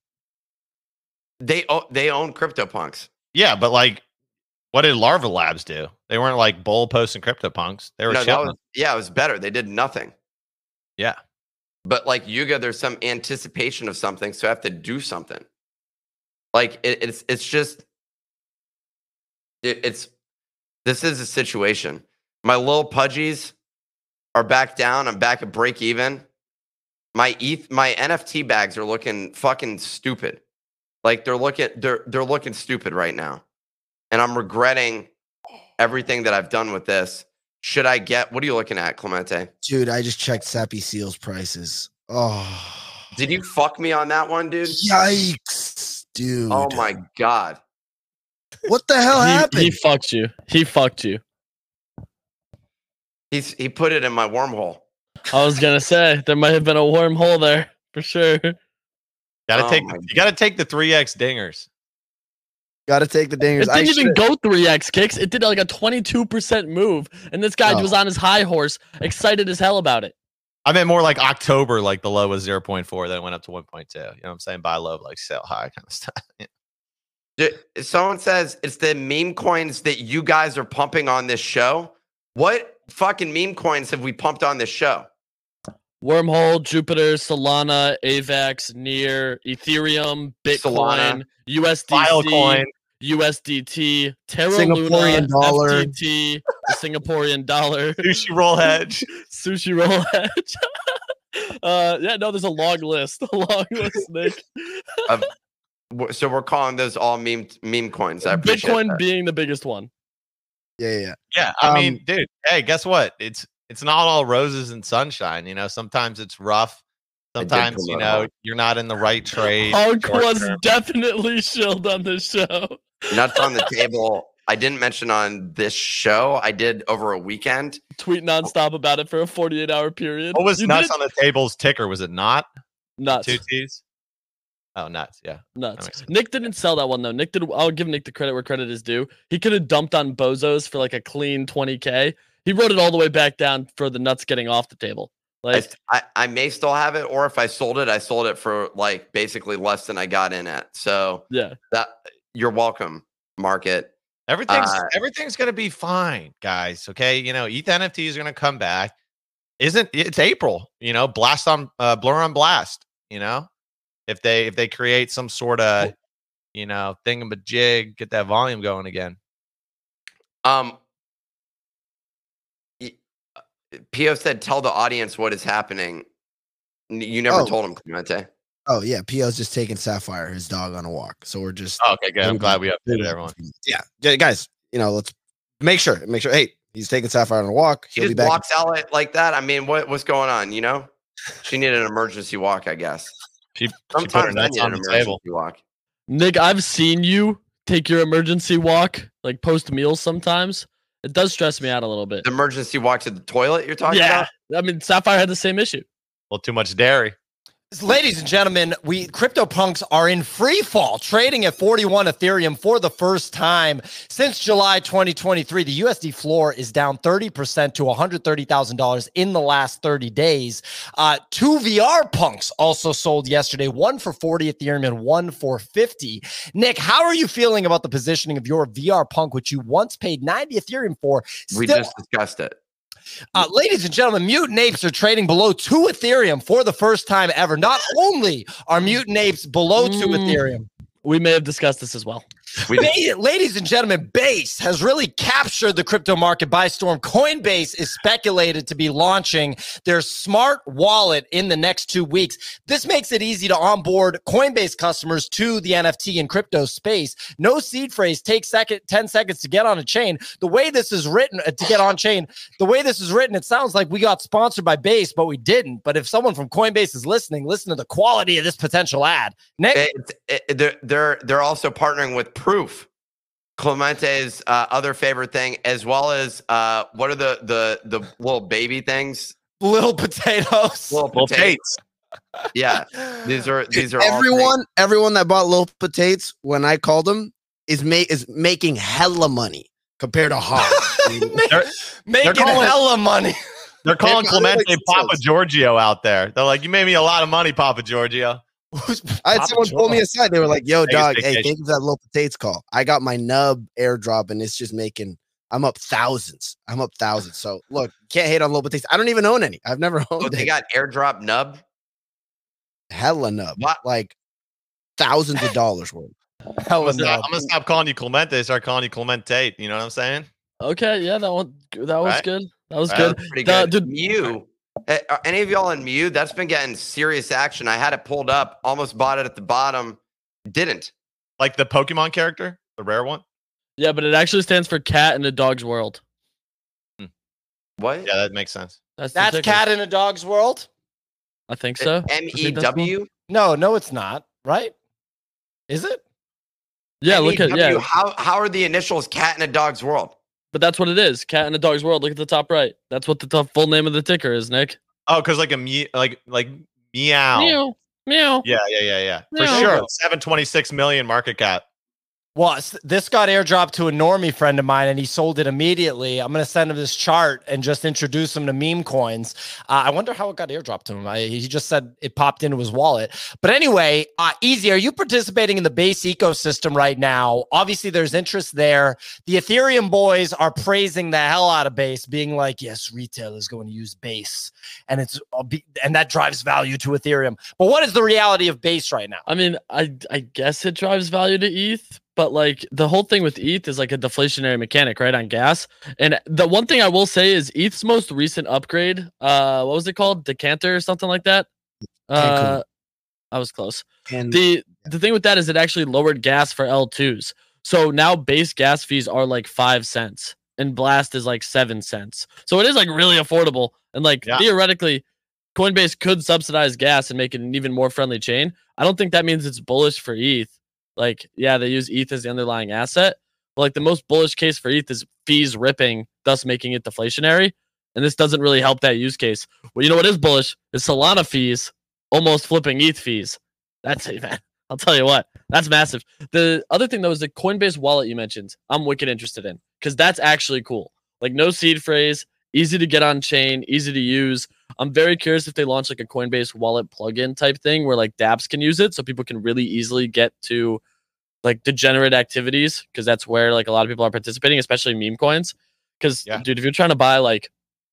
They, o- they own CryptoPunks. Yeah, but like, what did Larva Labs do? They weren't like bull posting CryptoPunks. They were No, that chilling. was, yeah, it was better. They did nothing. Yeah. But like Yuga, there's some anticipation of something, so I have to do something. Like it, it's it's just it, it's this is a situation. My little pudgies are back down. I'm back at break even. My E T H, my N F T bags are looking fucking stupid. Like they're looking they're they're looking stupid right now, and I'm regretting everything that I've done with this. Should I get? What are you looking at, Clemente? Dude, I just checked Sappy Seal's prices. Oh, Did you fuck me on that one, dude? yikes, dude. Oh my god. What the hell He, happened? he fucked you. He fucked you. He's he put it in my wormhole. I was gonna say there might have been a wormhole there for sure. Gotta Oh take my you gotta take the three X dingers. Got to take the dingers. It I didn't even should- go three X kicks. It did like a twenty-two percent move, and this guy Oh. was on his high horse, excited as hell about it. I meant more like October, like the low was zero point four, then it went up to one point two. You know what I'm saying? Buy low, like sell high kind of stuff. Yeah. Dude, someone says it's the meme coins that you guys are pumping on this show. What fucking meme coins have we pumped on this show? Wormhole, Jupiter, Solana, AVAX, Near, Ethereum, Bitcoin, Solana. U S D C, Filecoin. U S D T, Terra Singaporean Luna, dollar. F T T, the Singaporean dollar, Sushi roll hedge. Sushi Roll Hedge. uh, yeah, no, there's a long list. A long list, Nick. Of, w- so we're calling those all meme meme coins. I appreciate Bitcoin that. being the biggest one. Yeah, yeah, yeah. Yeah, I Um, mean, dude. Hey, guess what? It's it's not all roses and sunshine. You know, sometimes it's rough. I did Sometimes you promote know Hunk. you're not in the right trade. Hunk short was term. definitely shilled on this show. Nuts on the table. I didn't mention on this show. I did over a weekend. Tweet nonstop about it for a forty-eight hour period. What was You nuts did on the table's ticker? Was it not Nuts. two T's? Oh, nuts. Yeah. Nuts. makes sense. Nick didn't sell that one though. Nick did. I'll give Nick the credit where credit is due. He could have dumped on Bozos for like a clean twenty K. He wrote it all the way back down for the nuts getting off the table. I, Like, I, I may still have it, or if I sold it, I sold it for like basically less than I got in at. So yeah. that you're welcome, market. Everything's Uh, everything's gonna be fine, guys. Okay, you know, E T H N F T is gonna come back. Isn't it's April? You know, blast on uh, blur on blast. You know, if they if they create some sort of you know thingamajig, get that volume going again. Um, y- uh, P O said, "Tell the audience what is happening." N- You never Oh. told him, Clemente. Oh yeah, P O's just taking Sapphire, his dog, on a walk. So we're just Oh, okay, good. I'm glad we updated everyone. Yeah, yeah, guys. You know, let's make sure, make sure. Hey, he's taking Sapphire on a walk. She He'll be just back. walks out like- like that. I mean, what what's going on? You know, she needed an emergency walk, I guess. She, she put her Sometimes I nuts need on an the table. emergency walk. Nick, I've seen you take your emergency walk, like post meals sometimes. It does stress me out a little bit. The emergency walk to the toilet. You're talking Yeah. about? I mean, Sapphire had the same issue. A little too much dairy. Ladies and gentlemen, we CryptoPunks are in free fall, trading at forty-one Ethereum for the first time since July twenty twenty-three. The U S D floor is down thirty percent to one hundred thirty thousand dollars in the last thirty days. Uh, two V R punks also sold yesterday, one for forty Ethereum and one for fifty. Nick, how are you feeling about the positioning of your V R punk, which you once paid ninety Ethereum for? We Still- just discussed it. Uh, ladies and gentlemen, Mutant Apes are trading below two Ethereum for the first time ever. Not only are Mutant Apes below two Mm. Ethereum, We may have discussed this as well. We Ba- ladies and gentlemen, Base has really captured the crypto market by storm. Coinbase is speculated to be launching their smart wallet in the next two weeks. This makes it easy to onboard Coinbase customers to the N F T and crypto space. No seed phrase, takes second, ten seconds to get on a chain. The way this is written, uh, to get on chain, the way this is written, it sounds like we got sponsored by Base, but we didn't. But if someone from Coinbase is listening, listen to the quality of this potential ad. Nick? It- it- they're they're they're also partnering with Proof, Clemente's uh, other favorite thing, as well as uh, what are the the the little baby things? Little potatoes. Little Little potatoes. Tates. Yeah, these are these are all everyone. Everyone that bought little potatoes when I called them is ma- is making hella money compared to Hog. They're, Making calling- hella money. they're calling They're calling Clemente like Papa themselves. Giorgio out there. They're like, you made me a lot of money, Papa Giorgio. I had Papa someone pull me Joe. aside. They were like, "Yo, Take a dog, hey, vacation. thank you for that little potatoes call. I got my nub airdrop, and it's just making. I'm up thousands. I'm up thousands. So look, can't hate on little potatoes. I don't even own any. I've never owned Oh, they any. got airdrop nub. hella nub, What? like thousands of dollars worth. I'm Hella gonna, stop, nub. I'm gonna stop calling you Clemente, start calling you Clemente. You know what I'm saying? Okay, yeah, that one that was Right. good. That was Right. good. Pretty The- good. dude- Mew. Eh, Are any of y'all in Mew? That's been getting serious action. I had it pulled up, almost bought it at the bottom, didn't. Like the Pokemon character, the rare one. Yeah, but it actually stands for Cat in a Dog's World. What? Yeah, that makes sense. That's the That's ticker. Cat in a Dog's World? I think so. M I E think that's the one. W. No, no, it's not. Right? Is it? Yeah, look at yeah, How how are the initials Cat in a Dog's World? but that's what it is. Cat in a Dog's World. Look at the top right. That's what the top full name of the ticker is, Nick. Oh, because like a me, like like meow. Meow, meow. Yeah, yeah, yeah, yeah. For Meow. sure. seven twenty-six million market cap. Well, this got airdropped to a normie friend of mine, and he sold it immediately. I'm going to send him this chart and just introduce him to meme coins. Uh, I wonder how it got airdropped to him. I, he just said it popped into his wallet. But anyway, uh, Easy, are you participating in the Base ecosystem right now? Obviously, there's interest there. The Ethereum boys are praising the hell out of Base, being like, yes, retail is going to use Base, and it's and that drives value to Ethereum. But what is the reality of Base right now? I mean, I I guess it drives value to E T H. But like the whole thing with E T H is like a deflationary mechanic, right, on gas. And the one thing I will say is E T H's most recent upgrade, uh, what was it called? Decanter or something like that? Uh, I was close. And the the thing with that is it actually lowered gas for L twos. So now base gas fees are like five cents and Blast is like seven cents. So it is like really affordable. And like yeah. theoretically, Coinbase could subsidize gas and make it an even more friendly chain. I don't think that means it's bullish for E T H. Like, yeah, they use E T H as the underlying asset. But like the most bullish case for E T H is fees ripping, thus making it deflationary. And this doesn't really help that use case. Well, you know what is bullish? Is Solana fees almost flipping E T H fees. That's it, man. I'll tell you what. That's massive. The other thing, though, is the Coinbase wallet you mentioned. I'm wicked interested in because that's actually cool. Like no seed phrase, easy to get on chain, easy to use. I'm very curious if they launch like a Coinbase wallet plugin type thing where like dApps can use it so people can really easily get to like degenerate activities because that's where like a lot of people are participating, especially meme coins. Because yeah. dude, if you're trying to buy like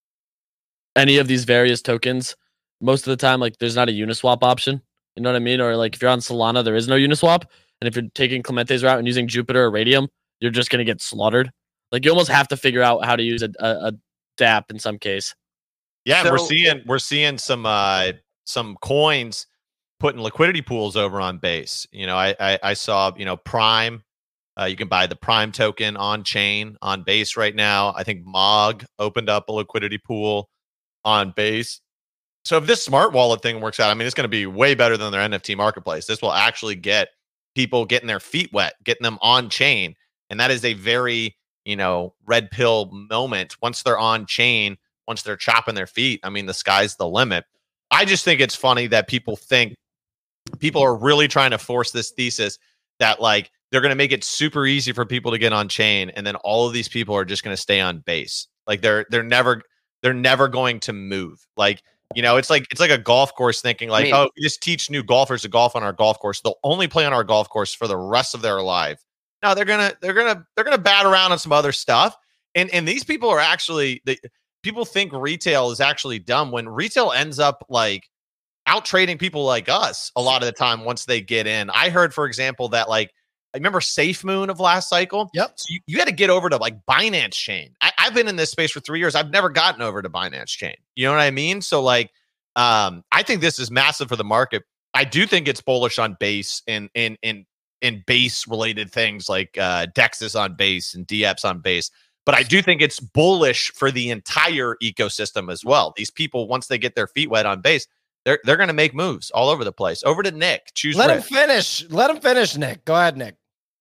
any of these various tokens, most of the time like there's not a Uniswap option. You know what I mean? Or like if you're on Solana, there is no Uniswap. And if you're taking Clemente's route and using Jupiter or Radium, you're just gonna get slaughtered. Like you almost have to figure out how to use a, a, a dApp in some case. Yeah, So, we're seeing we're seeing some uh some coins putting liquidity pools over on Base. You know, I I, I saw you know Prime. Uh, you can buy the Prime token on chain on Base right now. I think M O G opened up a liquidity pool on Base. So if this smart wallet thing works out, I mean, it's going to be way better than their N F T marketplace. This will actually get people getting their feet wet, getting them on chain, and that is a very you know red pill moment. Once they're on chain, once they're chopping their feet, I mean, the sky's the limit. I just think it's funny that people think people are really trying to force this thesis that like they're going to make it super easy for people to get on chain, and then all of these people are just going to stay on Base. Like they're they're never they're never going to move. Like you know, it's like it's like a golf course thinking like, I mean, oh, we just teach new golfers to golf on our golf course. They'll only play on our golf course for the rest of their life. No, they're gonna they're gonna they're gonna bat around on some other stuff. And and these people are actually the people think retail is actually dumb when retail ends up like out trading people like us a lot of the time once they get in. I heard, for example, that like I remember SafeMoon of last cycle. Yep. So you, you had to get over to like Binance Chain. I, I've been in this space for three years. I've never gotten over to Binance Chain. You know what I mean? So like, um, I think this is massive for the market. I do think it's bullish on Base and in in in Base related things like uh, Dexis on Base and dApps on Base. But I do think it's bullish for the entire ecosystem as well. These people, once they get their feet wet on Base, they're they're going to make moves all over the place. Over to Nick. Choose. Let Rick. him finish. Let him finish, Nick. Go ahead, Nick.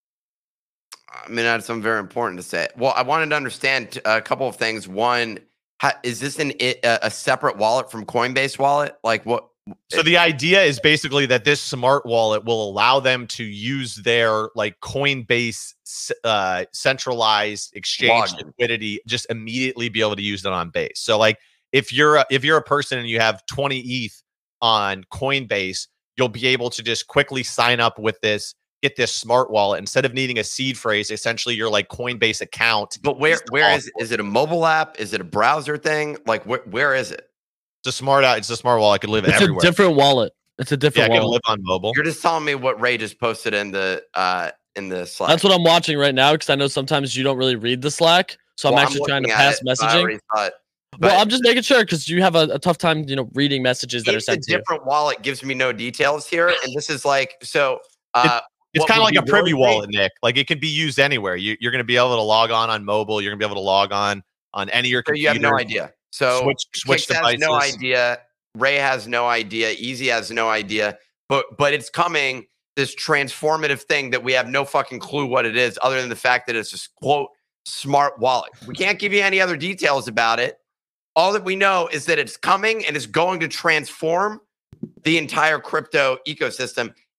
I mean, I had something very important to say. Well, I wanted to understand a couple of things. One, how, is this an a separate wallet from Coinbase wallet? Like what? So the idea is basically that this smart wallet will allow them to use their like Coinbase uh, centralized exchange Login. liquidity, just immediately be able to use it on Base. So like if you're a, if you're a person and you have twenty E T H on Coinbase, you'll be able to just quickly sign up with this. Get this smart wallet instead of needing a seed phrase. Essentially, your like Coinbase account. But where where is it? Is it a mobile app? Is it a browser thing? Like wh- where is it? It's a smart out. It's a smart wallet. I could live it's everywhere. It's a different wallet. It's a different yeah, I wallet. can live on mobile. You're just telling me what Ray just posted in the uh in the Slack. That's what I'm watching right now because I know sometimes you don't really read the Slack, so well, I'm actually I'm trying to at pass it, messaging. Thought, well, I'm just making sure because you have a, a tough time, you know, reading messages that are sent to you. A different wallet gives me no details here, and this is like so. Uh, it, It's kind of like a privy really wallet, Nick. Like it can be used anywhere. You, you're going to be able to log on on mobile. You're going to be able to log on on any of your so computer. You have no idea. So switch, switch Kix devices. has no idea. Ray has no idea. Easy has no idea. But but it's coming. This transformative thing that we have no fucking clue what it is, other than the fact that it's a quote smart wallet. We can't give you any other details about it. All that we know is that it's coming and it's going to transform the entire crypto ecosystem.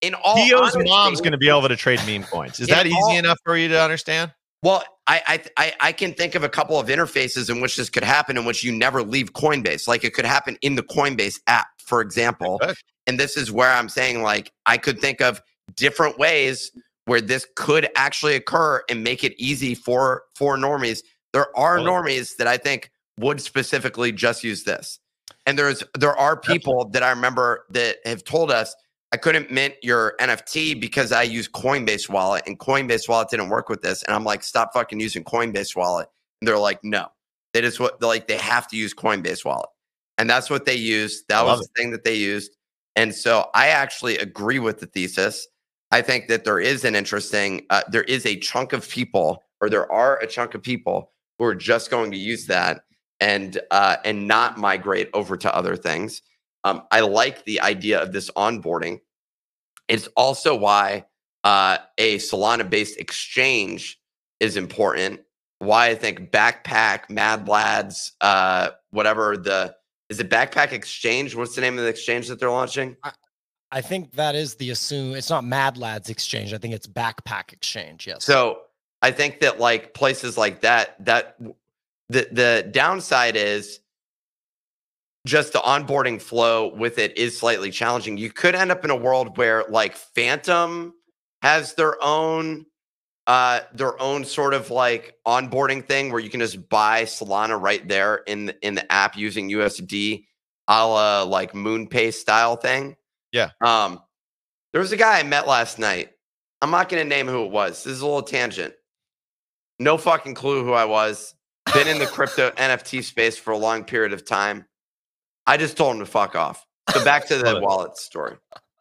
in all Theo's honesty, mom's going to be able to trade meme coins. Is In that easy all- enough for you to understand? Well, I, I I I can think of a couple of interfaces in which this could happen, in which you never leave Coinbase. Like it could happen in the Coinbase app, for example. Good. And this is where I'm saying, like, I could think of different ways where this could actually occur and make it easy for for normies. There are Well, normies that I think would specifically just use this. And there's there are people that I remember that have told us, I couldn't mint your N F T because I use Coinbase Wallet, and Coinbase Wallet didn't work with this. And I'm like, stop fucking using Coinbase Wallet. And they're like, no, they just what they're like they have to use Coinbase Wallet, and that's what they used. That was Love the thing that they used. And so I actually agree with the thesis. I think that there is an interesting, uh, there is a chunk of people, or there are a chunk of people who are just going to use that and uh, and not migrate over to other things. Um, I like the idea of this onboarding. It's also why uh, a Solana-based exchange is important. Why I think Backpack, Mad Lads, uh, whatever the is it Backpack Exchange? What's the name of the exchange that they're launching? I think that is the assume. It's not Mad Lads Exchange. I think it's Backpack Exchange. Yes. So I think that like places like that, that the the downside is just the onboarding flow with it is slightly challenging. You could end up in a world where like Phantom has their own uh their own sort of like onboarding thing where you can just buy Solana right there in the, in the app using U S D, a la like MoonPay style thing. Yeah. Um, there was a guy I met last night. I'm not going to name who it was. This is a little tangent. No fucking clue who I was. Been in the crypto N F T space for a long period of time. I just told him to fuck off. So back to the wallet story.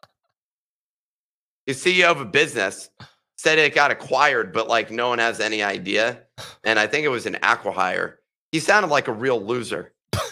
The C E O of a business said it got acquired, but like no one has any idea. And I think it was an acqui-hire. He sounded like a real loser.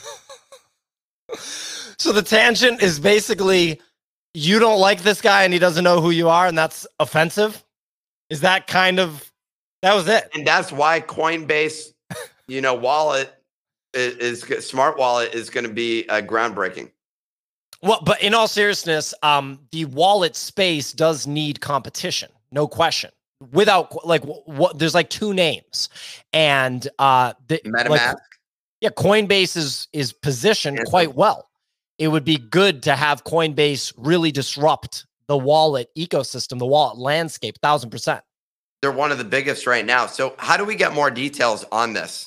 So the tangent is basically you don't like this guy and he doesn't know who you are, and that's offensive. Is that kind of that was it? And that's why Coinbase, you know, wallet is, is smart wallet is going to be uh, groundbreaking. Well, but in all seriousness, um, the wallet space does need competition, no question. Without like what, there's like two names, and uh, the, MetaMask, like, yeah, Coinbase is is positioned Phantom. quite well. It would be good to have Coinbase really disrupt the wallet ecosystem, the wallet landscape, thousand percent. they're one of the biggest right now. So how do we get more details on this?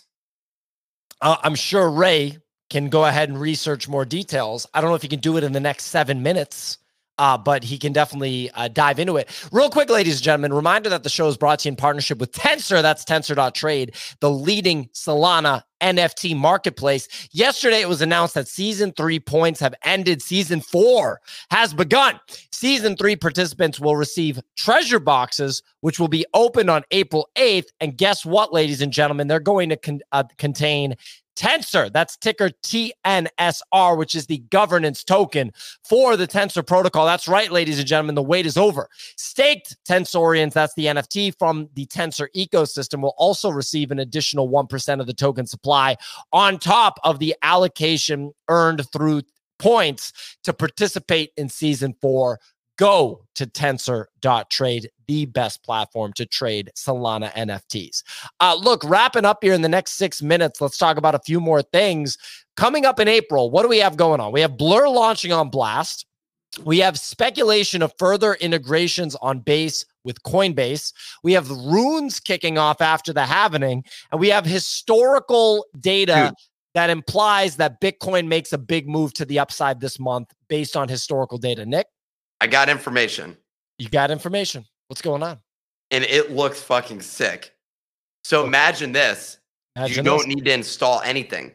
Uh, I'm sure Ray can go ahead and research more details. I don't know if he can do it in the next seven minutes, uh, but he can definitely uh, dive into it. Real quick, ladies and gentlemen, reminder that the show is brought to you in partnership with Tensor. That's Tensor dot trade, the leading Solana N F T marketplace. Yesterday, it was announced that season three points have ended. Season four has begun. Season three participants will receive treasure boxes, which will be opened on April eighth. And guess what, ladies and gentlemen? They're going to con- uh, contain Tensor, that's ticker T N S R, which is the governance token for the Tensor protocol. That's right, ladies and gentlemen, the wait is over. Staked Tensorians, that's the N F T from the Tensor ecosystem, will also receive an additional one percent of the token supply on top of the allocation earned through points to participate in season four. Go to Tensor dot trade, the best platform to trade Solana N F Ts. Uh, look, wrapping up here in the next six minutes, let's talk about a few more things. Coming up in April, what do we have going on? We have Blur launching on Blast. We have speculation of further integrations on Base with Coinbase. We have Runes kicking off after the halvening. And we have historical data Dude. that implies that Bitcoin makes a big move to the upside this month based on historical data. Nick? I got information. You got information. What's going on? And it looks fucking sick. So okay. imagine this. Imagine you this. Don't need to install anything.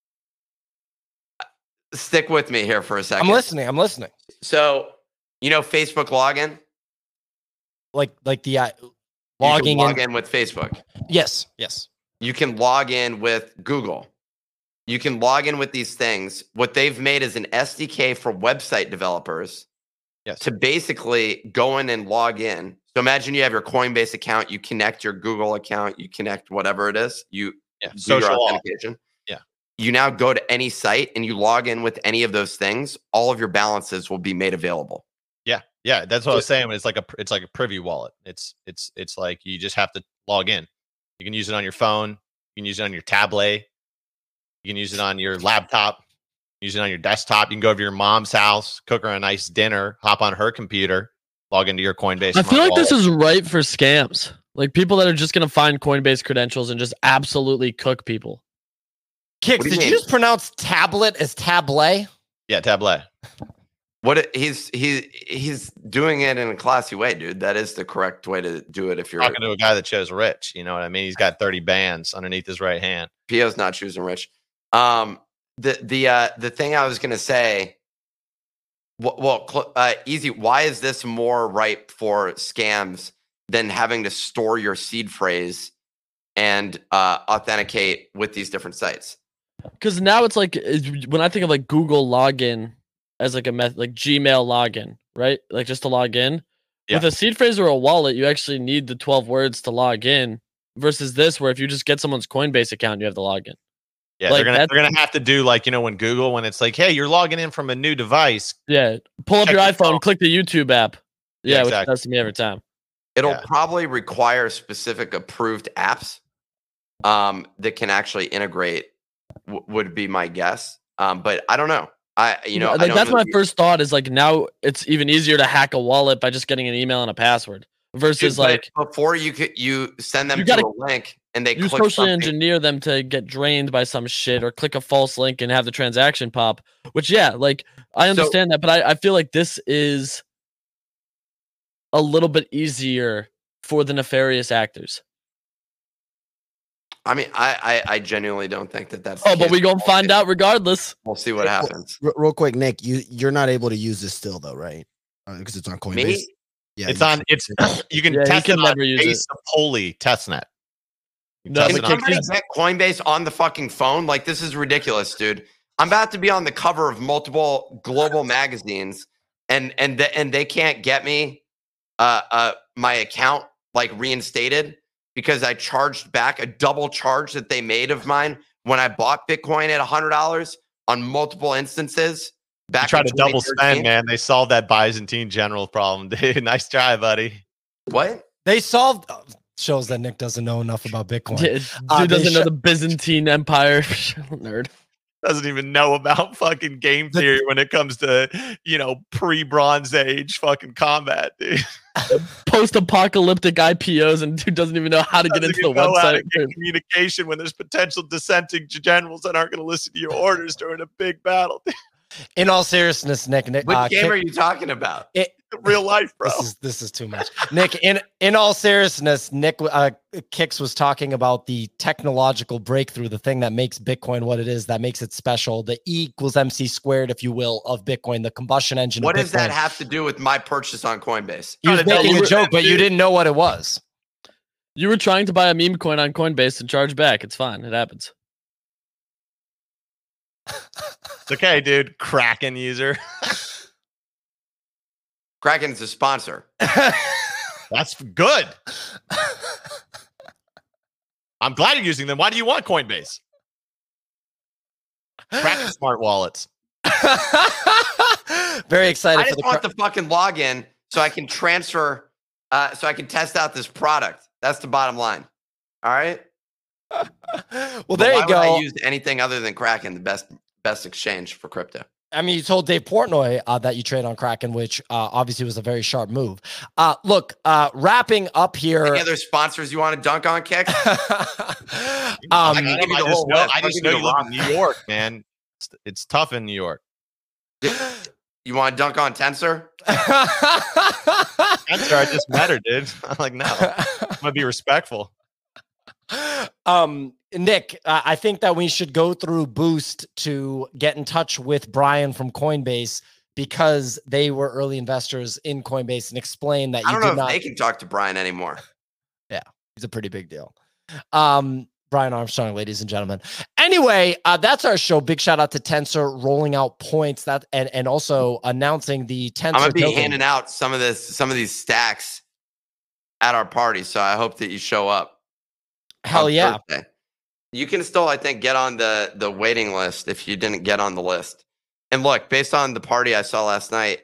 Stick with me here for a second. I'm listening. I'm listening. So, you know, Facebook login? Like, like the uh, logging log in. in with Facebook. Yes. Yes. You can log in with Google. You can log in with these things. What they've made is an S D K for website developers. Yes. To basically go in and log in. So imagine you have your Coinbase account, you connect your Google account, you connect whatever it is, you yeah. do Social your authentication. Yeah. You now go to any site and you log in with any of those things. All of your balances will be made available. Yeah. Yeah, that's what I was saying. It's like a it's like a Privy wallet. It's it's it's like you just have to log in. You can use it on your phone. You can use it on your tablet. You can use it on your laptop. Use it on your desktop. You can go over to your mom's house, cook her a nice dinner, hop on her computer, log into your Coinbase. I feel like wallet. this is ripe for scams. Like people that are just gonna find Coinbase credentials and just absolutely cook people. Kicks, What do you did you mean? just pronounce tablet as tablet? Yeah, tablet. What it- he's he he's doing it in a classy way, dude. That is the correct way to do it. If you're Talking to a guy that chose rich, you know what I mean? He's got thirty bands underneath his right hand. P O's not choosing rich. Um, the the uh, the thing I was gonna say. Well, well cl- uh, easy. Why is this more ripe for scams than having to store your seed phrase and uh, authenticate with these different sites? Because now it's like it's- when I think of like Google login as like a method, like Gmail login, right? Like just to log in. Yeah. With a seed phrase or a wallet, you actually need the twelve words to log in. Versus this, where if you just get someone's Coinbase account, you have to log in. Yeah, Like, they're gonna that's- they're gonna have to do like you know when Google when it's like, hey, you're logging in from a new device. Yeah, pull up Check your your iPhone, phone. click the YouTube app. Yeah, Yeah, which exactly. does to me every time. It'll Yeah. probably require specific approved apps um, that can actually integrate. W- would be my guess, um, but I don't know. I you know I like don't that's know my the- first thought is like now it's even easier to hack a wallet by just getting an email and a password versus Dude, but like before you could you send them You to gotta- a link and they you click socially something. engineer them to get drained by some shit or click a false link and have the transaction pop. Which yeah, like I So- understand that, but I, I feel like this is a little bit easier for the nefarious actors. I mean, I, I I genuinely don't think that that's. Oh, the but case. we gonna find out regardless. We'll see what happens. R- real quick, Nick, you you're not able to use this still though, right? Because it's on Coinbase. Me? Yeah, It's you on. should- It's you can Yeah, you test can it on never use it. Base of Holy testnet. You can No, test Can it but on Kick- somebody get Coinbase on the fucking phone? Like this is ridiculous, dude. I'm about to be on the cover of multiple global magazines, and and the, and they can't get me uh uh my account like reinstated because I charged back a double charge that they made of mine when I bought Bitcoin at a hundred dollars on multiple instances. Back You try in to double twenty spend, thirteen. man. They solved that Byzantine general problem, dude. Nice try, buddy. What? They solved oh, shows that Nick doesn't know enough about Bitcoin. Dude Uh, they doesn't know sh- the Byzantine Empire. Nerd. Doesn't even know about fucking game The- theory when it comes to you know pre-Bronze Age fucking combat, dude. Post-apocalyptic I P Os, and dude doesn't even know how to get Doesn't into the even know how to website. get communication when there's potential dissenting generals that aren't going to listen to your orders during a big battle. In all seriousness, Nick, Nick What uh, game Kick- are you talking about? Real life, bro. This is this is too much. Nick, in in all seriousness, Nick uh, Kix was talking about the technological breakthrough, the thing that makes Bitcoin what it is, that makes it special, the E equals M C squared, if you will, of Bitcoin, the combustion engine. What of does that Bitcoin. have to do with my purchase on Coinbase? He was Trying to making double a joke, but you dude. didn't know what it was. You were trying to buy a meme coin on Coinbase and charge back. It's fine. It happens. It's okay, dude. Kraken user. Kraken's a sponsor. That's good. I'm glad you're using them. Why do you want Coinbase? Kraken smart wallets. Very excited I for just the. want cra- the fucking login so I can transfer, uh, so I can test out this product. That's the bottom line. All right. well, But there why you would go. I use anything other than Kraken, the best best exchange for crypto? I mean, you told Dave Portnoy uh, that you trade on Kraken, which uh, obviously was a very sharp move. Uh, look, uh, wrapping up here. Any other sponsors you want to dunk on, Kick? I, um, can give you I the just whole know, list. I I'll just give know you you the live rock. in New York, man. It's, it's tough in New York. You want to dunk on Tensor? Answer, I just met her, dude. I'm like, no, I'm gonna be respectful. um, Nick, uh, I think that we should go through Boost to get in touch with Brian from Coinbase because they were early investors in Coinbase and explain that I you don't know did if not. they can talk to Brian anymore. It's a pretty big deal. Um, Brian Armstrong, ladies and gentlemen. Anyway, uh, that's our show. Big shout out to Tensor rolling out points that and, and also announcing the Tensor. I'm gonna be token. handing out some of this, some of these stacks at our party. So I hope that you show up. Hell on yeah. Thursday. You can still, I think, get on the the waiting list if you didn't get on the list. And look, based on the party I saw last night,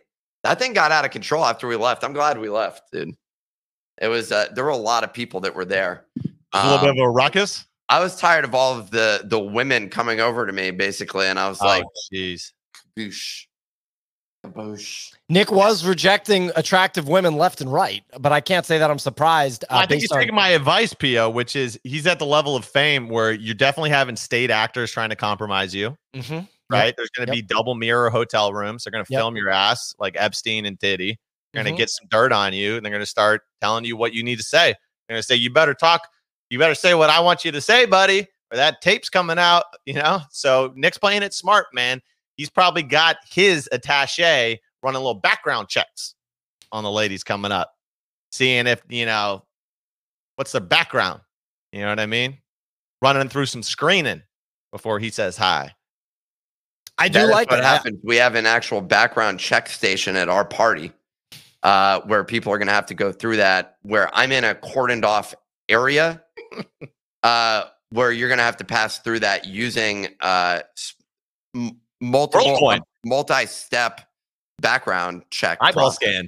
that thing got out of control after we left. I'm glad we left, dude. It was uh, there were a lot of people that were there. A little bit of a ruckus. I was tired of all of the the women coming over to me, basically, and I was like, jeez. Boosh. Boosh. Nick was rejecting attractive women left and right, but I can't say that I'm surprised. Uh, I think based he's on- taking my advice, P O, which is he's at the level of fame where you're definitely having state actors trying to compromise you, Mhm. right? Yep. There's going to Yep. be double mirror hotel rooms. They're going to Yep. film your ass like Epstein and Diddy. They're going Mhm. to get some dirt on you, and they're going to start telling you what you need to say. They're going to say, you better talk. You better say what I want you to say, buddy, or that tape's coming out, you know? So Nick's playing it smart, man. He's probably got his attaché running little background checks on the ladies coming up, seeing if, you know, what's their background. You know what I mean? Running through some screening before he says hi. I do That is like what it. happens. We have an actual background check station at our party uh, where people are going to have to go through that, where I'm in a cordoned off area uh, where you're going to have to pass through that using uh, s- m- multiple, WorldCoin. multi-step background check. Eyeball process. scan.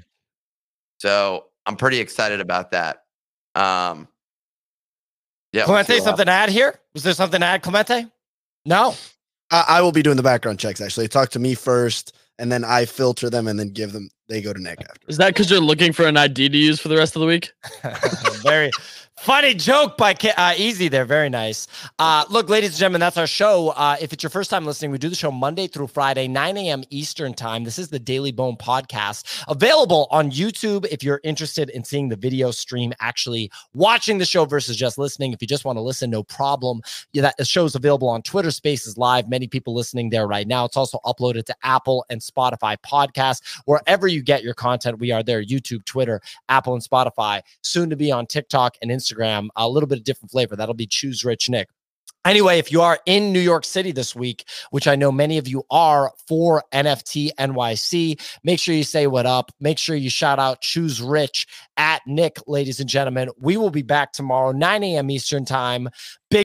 So I'm pretty excited about that. Um, yeah, we'll see Clemente, what something to add here? Was there something to add, Clemente? No. I, I will be doing the background checks. Actually, talk to me first, and then I filter them, and then give them. They go to Nick after. Is that because you're looking for an I D to use for the rest of the week? Very funny joke by Ki- uh, Easy there. Very nice. Uh, look, ladies and gentlemen, that's our show. Uh, if it's your first time listening, we do the show Monday through Friday, nine a.m. Eastern time. This is the Daily Bone podcast, available on YouTube if you're interested in seeing the video stream, actually watching the show versus just listening. If you just want to listen, no problem. Yeah, that the show is available on Twitter Spaces Live. Many people listening there right now. It's also uploaded to Apple and Spotify podcasts. Wherever you get your content, we are there. YouTube, Twitter, Apple, and Spotify. Soon to be on TikTok and Instagram. A little bit of different flavor. That'll be Choose Rich Nick. Anyway, if you are in New York City this week, which I know many of you are for N F T N Y C, make sure you say what up. Make sure you shout out Choose Rich at Nick, ladies and gentlemen. We will be back tomorrow, nine a.m. Eastern time. Big